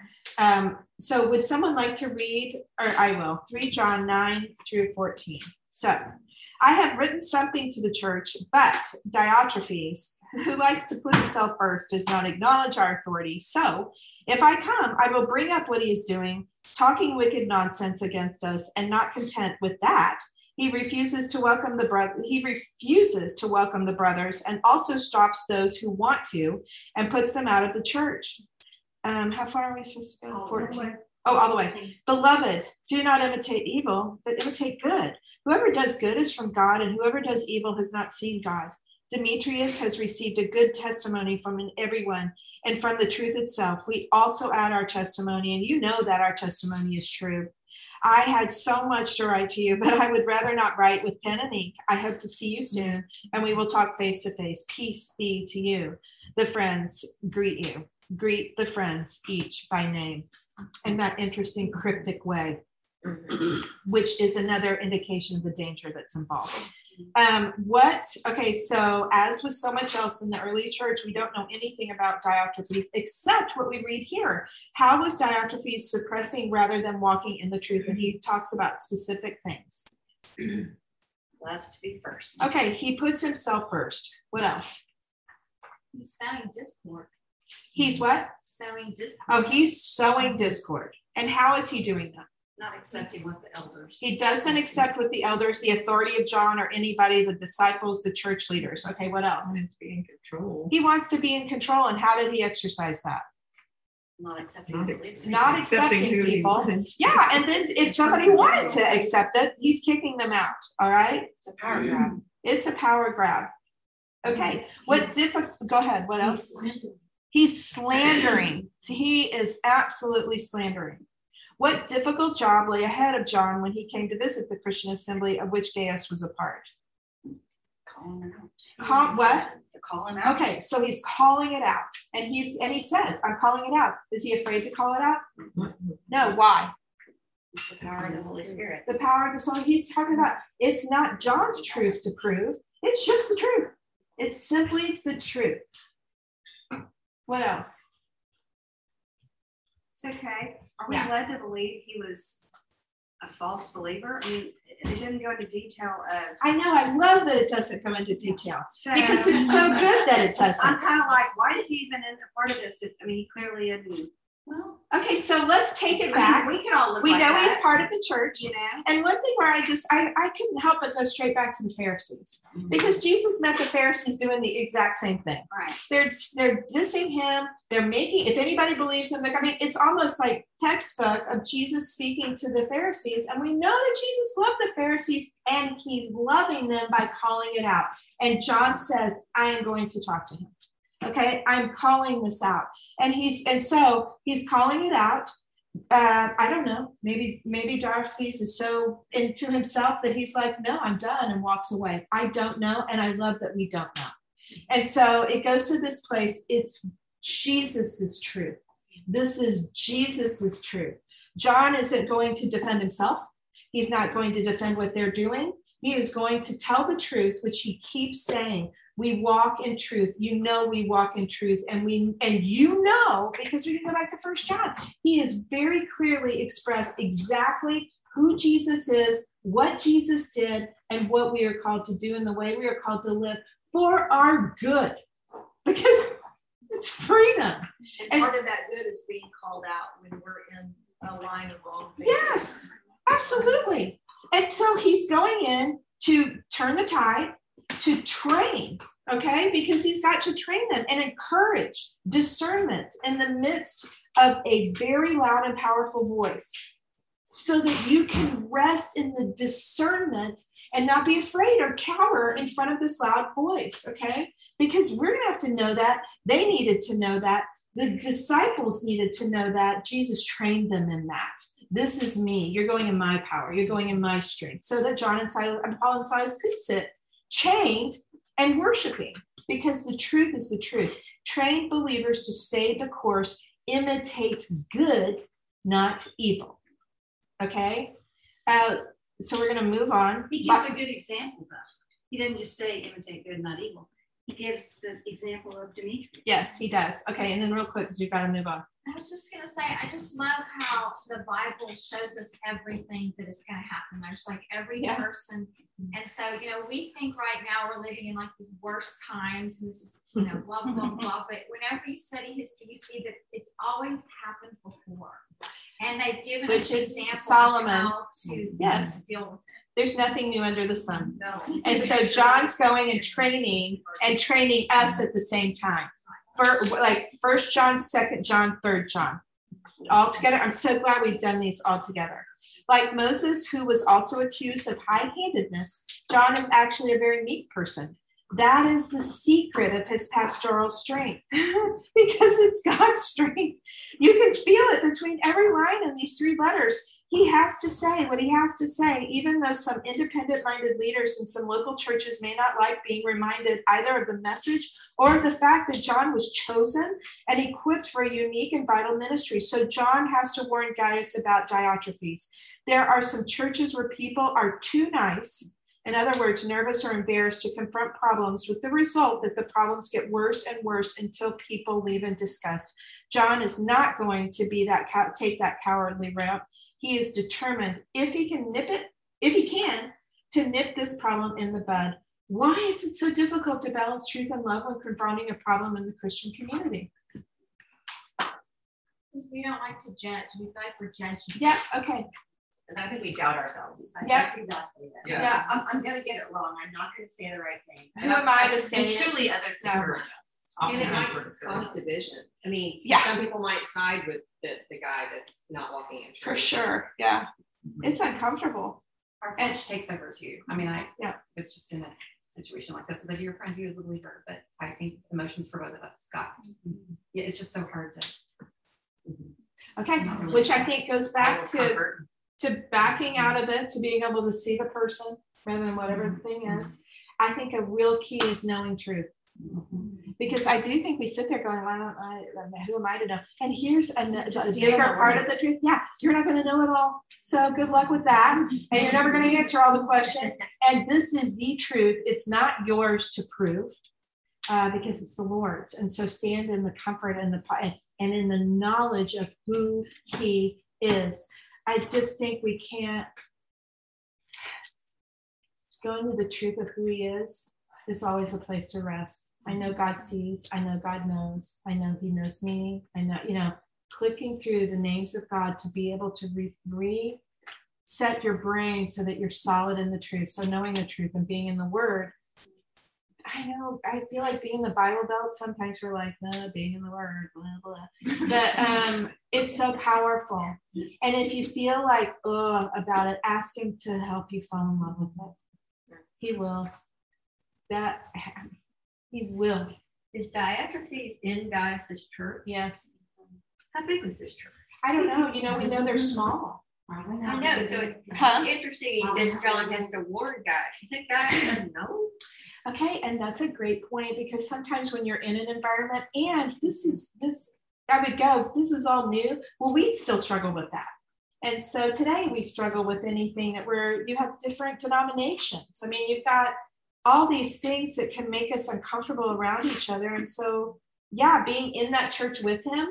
So would someone like to read, or I will, 3 John 9-14. So I have written something to the church, but Diotrephes, who likes to put himself first, does not acknowledge our authority. So if I come, I will bring up what he is doing, talking wicked nonsense against us, and not content with that, he refuses to welcome the brothers and also stops those who want to and puts them out of the church. How far are we supposed to go? 14. Oh, all the way. Beloved, do not imitate evil, but imitate good. Whoever does good is from God, and whoever does evil has not seen God. Demetrius has received a good testimony from everyone and from the truth itself. We also add our testimony, and you know that our testimony is true. I had so much to write to you, but I would rather not write with pen and ink. I hope to see you soon, and we will talk face to face. Peace be to you. The friends greet you. Greet the friends each by name. In that interesting cryptic way, which is another indication of the danger that's involved. Okay, so as with so much else in the early church, we don't know anything about Diotrephes except what we read here. How was Diotrephes suppressing rather than walking in the truth? And he talks about specific things. Loves to be first. Okay, he puts himself first. What else? He's sowing discord. He's what? Sowing discord. Oh, he's sowing discord. And how is he doing that? Not accepting what the elders. He doesn't accept with the elders, the authority of John or anybody, the disciples, the church leaders. Okay, what else? He wants to be in control. He wants to be in control. And how did he exercise that? Not accepting. Not accepting people. Yeah, and then if somebody wanted to accept it, he's kicking them out. All right? It's a power grab. It's a power grab. Okay. Go ahead. What else? He's slandering. He is absolutely slandering. What difficult job lay ahead of John when he came to visit the Christian assembly of which Gaius was a part? Calling him out. What? To call him out. Okay, so he's calling it out. And he says, I'm calling it out. Is he afraid to call it out? No, why? It's the power of the Holy Spirit. The power of the soul. He's talking about, it's not John's truth to prove. It's just the truth. It's simply the truth. What else? It's okay. Are we led to believe he was a false believer? I mean, it didn't go into detail of. I know. I love that it doesn't come into detail because it's so good that it doesn't. I'm kind of like, why is he even in a part of this? He clearly isn't Well, okay, so let's take it back. We could all look We like know that. he's part of the church. You know? And one thing where I couldn't help but go straight back to the Pharisees, because Jesus met the Pharisees doing the exact same thing. Right. They're dissing him. They're making, if anybody believes him, it's almost like textbook of Jesus speaking to the Pharisees. And we know that Jesus loved the Pharisees, and he's loving them by calling it out. And John says, I am going to talk to him. Okay, I'm calling this out. And so he's calling it out. I don't know, maybe Darfis is so into himself that he's like, no, I'm done, and walks away. I don't know. And I love that we don't know. And so it goes to this place. It's Jesus's truth. This is Jesus's truth. John isn't going to defend himself. He's not going to defend what they're doing. He is going to tell the truth, which he keeps saying. We walk in truth. You know, we walk in truth. And you know, because we can go back to 1 John, he has very clearly expressed exactly who Jesus is, what Jesus did, and what we are called to do, and the way we are called to live for our good. Because it's freedom. And part of that good is being called out when we're in a line of wrong things. Yes, absolutely. And so he's going in to turn the tide, to train, okay? Because he's got to train them and encourage discernment in the midst of a very loud and powerful voice, so that you can rest in the discernment and not be afraid or cower in front of this loud voice, okay? Because we're going to have to know that. They needed to know that. The disciples needed to know that. Jesus trained them in that. This is me. You're going in my power. You're going in my strength. So that John and Silas, and Paul and Silas could sit chained and worshiping, because the truth is the truth. Train believers to stay the course, imitate good, not evil. Okay? So we're going to move on. He gives a good example, though. He didn't just say imitate good, not evil. He gives the example of Demetrius. Yes, he does. Okay, and then real quick, because we've got to move on. I was just going to say, I just love how the Bible shows us everything that is going to happen. There's like every person. And so, we think right now we're living in like these worst times, and this is, blah, blah, blah. But whenever you study history, you see that it's always happened before. And they've given us examples Solomon. of how to deal with it. There's nothing new under the sun. No. And so John's going and training us at the same time. For like 1 John, 2 John, 3 John, all together. I'm so glad we've done these all together. Like Moses, who was also accused of high-handedness, John is actually a very meek person. That is the secret of his pastoral strength, because it's God's strength. You can feel it between every line in these 3 letters. He has to say what he has to say, even though some independent-minded leaders in some local churches may not like being reminded either of the message or of the fact that John was chosen and equipped for a unique and vital ministry. So John has to warn Gaius about Diotrephes. There are some churches where people are too nice, in other words, nervous or embarrassed to confront problems, with the result that the problems get worse and worse until people leave in disgust. John is not going to be take that cowardly route. He is determined, if he can, to nip this problem in the bud. Why is it so difficult to balance truth and love when confronting a problem in the Christian community? Because we don't like to judge. We feel like we're judging. Yeah, okay. And I think we doubt ourselves. Yeah. That's exactly it. Yeah. I'm going to get it wrong. I'm not going to say the right thing. Who am I to say and it? truly others discourage us. And it might Oftentimes we're discouraged. cause division. I mean, Yeah. some people might side with the guy that's not walking in truth. For sure, yeah. It's uncomfortable. Our flesh takes over too. I mean, I was just in a situation like this with a dear friend who is a believer, but I think emotions for both of us got, it's just so hard to. Okay, which I think goes back to backing out of it, to being able to see the person rather than whatever the thing is. I think a real key is knowing truth. Because I do think we sit there going, who am I to know? And here's a bigger part of the truth. Yeah, you're not going to know it all. So good luck with that. And you're never going to answer all the questions. And this is the truth. It's not yours to prove because it's the Lord's. And so stand in the comfort and in the knowledge of who he is. I just think we can't go into the truth of who he is always a place to rest. I know God sees. I know God knows. I know he knows me. I know, clicking through the names of God to be able to reset your brain so that you're solid in the truth. So knowing the truth and being in the Word. I know, I feel like being in the Bible Belt, sometimes we're like, being in the Word, blah, blah. But it's so powerful. And if you feel like, about it, ask him to help you fall in love with it. He will. He will. Is Diatrophy in Gaius' church? Yes. How big was this church? I don't know. We know they're small. I know. So it's interesting. He says John has to warn Gaius. You think Gaius doesn't know? Okay, and that's a great point, because sometimes when you're in an environment, and this is all new. Well, we still struggle with that. And so today we struggle with anything you have different denominations. I mean, you've got all these things that can make us uncomfortable around each other. And so, being in that church with him,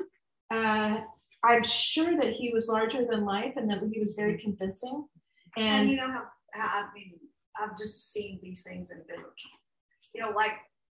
I'm sure that he was larger than life and that he was very convincing. And you know how I've just seen these things in village. Like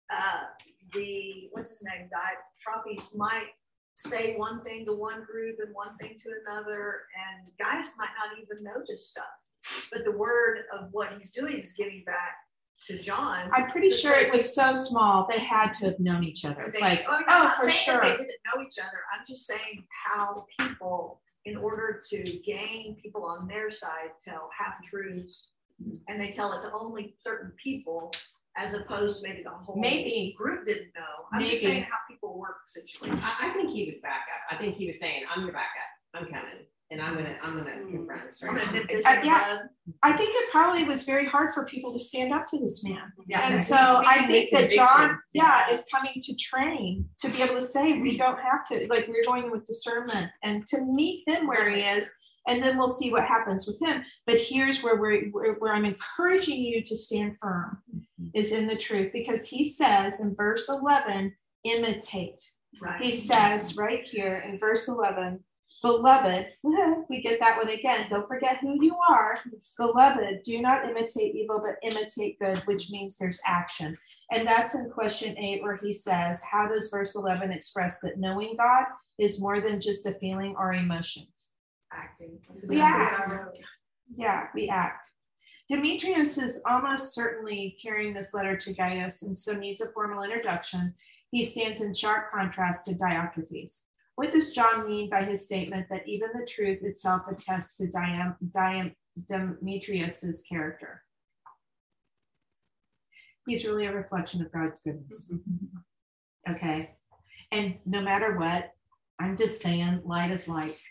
what's his name, Diatrophes might say one thing to one group and one thing to another, and Gaius might not even know this stuff. But the word of what he's doing is giving back to John. I'm pretty sure it was so small they had to have known each other. For sure. They didn't know each other. I'm just saying how people, in order to gain people on their side, tell half truths, and they tell it to only certain people, as opposed to maybe the whole group didn't know. I'm just saying how people work situations. I think he was back up. I think he was saying, "I'm your backup. I'm coming, and I'm gonna confront this right now." I think it probably was very hard for people to stand up to this man. Yeah. And so I think that John, is coming to train to be able to say, we don't have to, like, we're going with discernment and to meet him where he is. And then we'll see what happens with him. But here's where I'm encouraging you to stand firm, is in the truth, because he says in verse 11, imitate. Right. He says right here in verse 11, beloved, we get that one again. Don't forget who you are. Beloved, do not imitate evil, but imitate good, which means there's action. And that's in question 8, where he says, how does verse 11 express that knowing God is more than just a feeling or emotions? Acting. We act. Yeah, we act. Demetrius is almost certainly carrying this letter to Gaius, and so needs a formal introduction. He stands in sharp contrast to Diotrephes. What does John mean by his statement that even the truth itself attests to Demetrius's character? He's really a reflection of God's goodness. Okay. And no matter what, I'm just saying, light is light.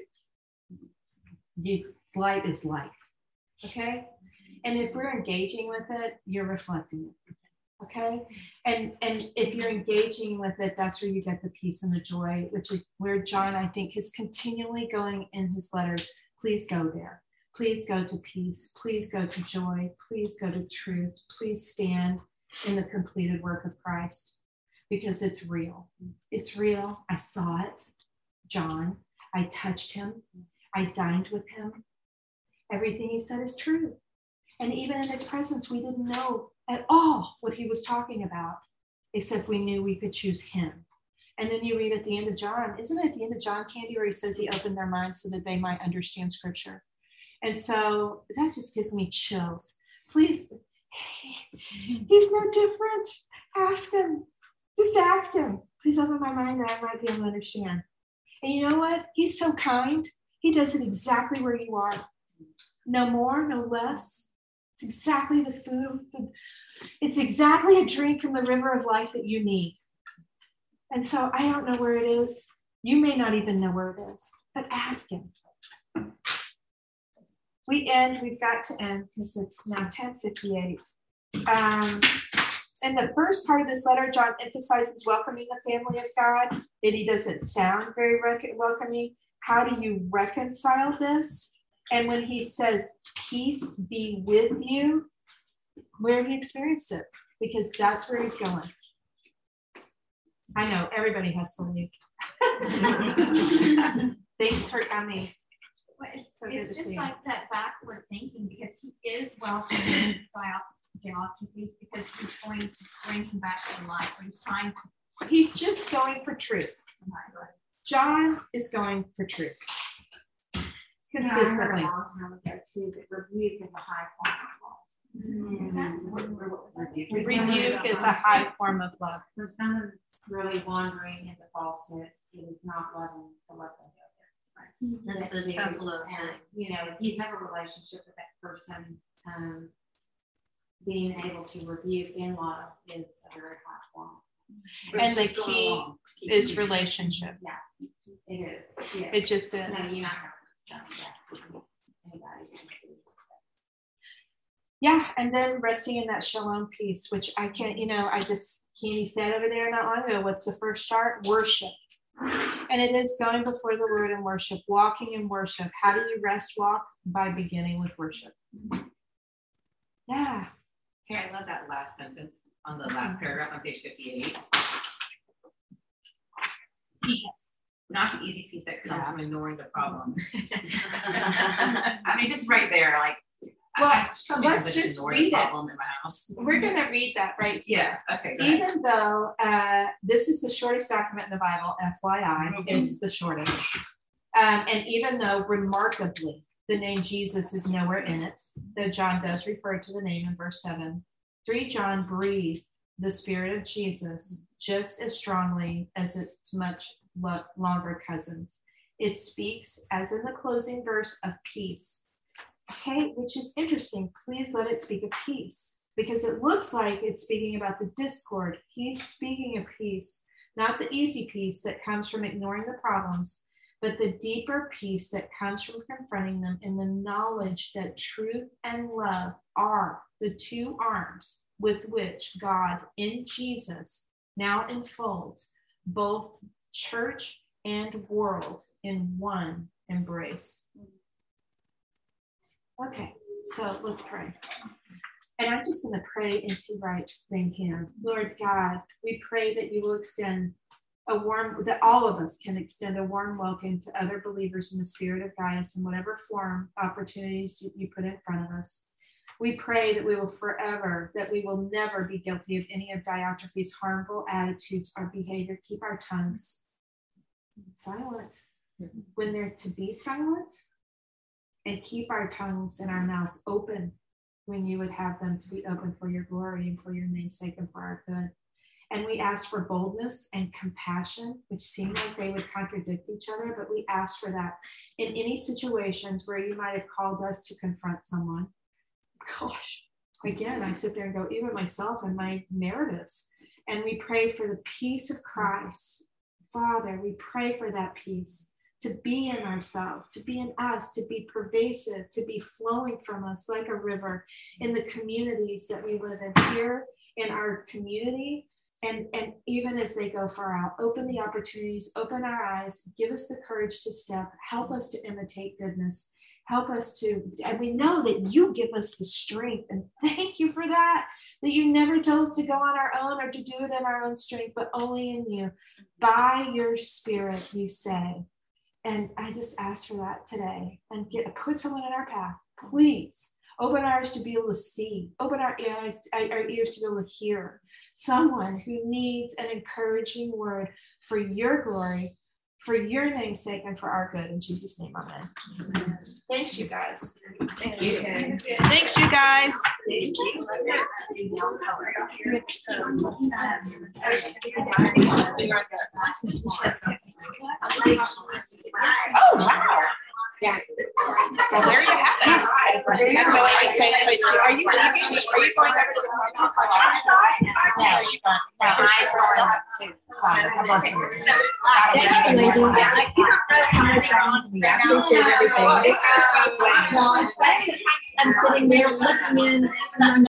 Light is light. Okay. And if we're engaging with it, you're reflecting it. Okay. And if you're engaging with it, that's where you get the peace and the joy, which is where John, I think, is continually going in his letters. Please go there. Please go to peace. Please go to joy. Please go to truth. Please stand in the completed work of Christ, because it's real. It's real. I saw it. John, I touched him. I dined with him. Everything he said is true. And even in his presence, we didn't know at all what he was talking about, except we knew we could choose him. And then you read at the end of John, isn't it at the end of John, Candy, where he says he opened their minds so that they might understand scripture? And so that just gives me chills. Please, he's no different. Ask him. Just ask him. Please open my mind that I might be able to understand. And you know what? He's so kind. He does it exactly where you are. No more, no less. It's exactly the food. It's exactly a drink from the river of life that you need. And so I don't know where it is. You may not even know where it is, but ask him. We've got to end because it's now 10:58. In the first part of this letter, John emphasizes welcoming the family of God, that he doesn't sound very welcoming. How do you reconcile this? And when he says, peace be with you, where have you experienced it? Because that's where he's going. I know, everybody has to leave. Thanks for coming. It's just like that backward thinking, because he is welcoming Diotrephes, because he's going to bring him back to life. Or he's just going for truth. John is going for truth. Consistently. I heard a long time ago too that rebuke is a high form of love. Rebuke is a high form of love. When someone's really wandering into falsehood, it is not loving to let them go there. Right? That's a couple of you know, if you have a relationship with that person, being able to rebuke in love is a very high form. And the key is relationship. Yeah, it is. Yeah. It just is. No, you're not going to anybody. Yeah, and then resting in that shalom peace, which I can't, Candy said over there not long ago, what's the first start? Worship. And it is going before the Lord in worship, walking in worship. How do you rest walk? By beginning with worship. Yeah. Okay, I love that last sentence on the last paragraph on page 58. Peace. Not the easy peace that comes from ignoring the problem. I mean, just right there, like, well, let's just read it. In my house. We're going to read that, right? Yeah. Okay. Even though this is the shortest document in the Bible, FYI, it's the shortest. And even though remarkably the name Jesus is nowhere in it, though John does refer to the name in verse 7, 3 John breathes the Spirit of Jesus just as strongly as its much longer cousins. It speaks, as in the closing verse, of peace. Okay, which is interesting. Please let it speak of peace, because it looks like it's speaking about the discord. He's speaking of peace, not the easy peace that comes from ignoring the problems, but the deeper peace that comes from confronting them in the knowledge that truth and love are the two arms with which God in Jesus now enfolds both church and world in one embrace. Okay, so let's pray. And I'm just going to pray in 2 rights. Thank Him. Lord God, we pray that you will extend that all of us can extend a warm welcome to other believers in the spirit of Gaius in whatever form opportunities you put in front of us. We pray that we will never be guilty of any of Diotrephes' harmful attitudes or behavior. Keep our tongues silent when they're to be silent, and keep our tongues and our mouths open when you would have them to be open for your glory and for your name's sake and for our good. And we ask for boldness and compassion, which seem like they would contradict each other, but we ask for that in any situations where you might have called us to confront someone. Gosh, again, I sit there and go, even myself and my narratives. And we pray for the peace of Christ. Father, we pray for that peace to be in ourselves, to be in us, to be pervasive, to be flowing from us like a river in the communities that we live in here, in our community, and even as they go far out. Open the opportunities, open our eyes, give us the courage to step, help us to imitate goodness, help us to, and we know that you give us the strength, and thank you for that you never tell us to go on our own or to do it in our own strength, but only in you. By your Spirit, you say. And I just ask for that today, and put someone in our path, please. Open our eyes to be able to see. Open our ears to be able to hear. Someone who needs an encouraging word for your glory, for your name's sake, and for our good. In Jesus' name, amen. Thanks, you guys. Thank you. Thanks, you guys. Thank you. Oh, wow. Yeah. Well, there you have it. I have no idea saying this. Are you leaving? Are you going over to the hotel? No, I I'm sitting there looking in.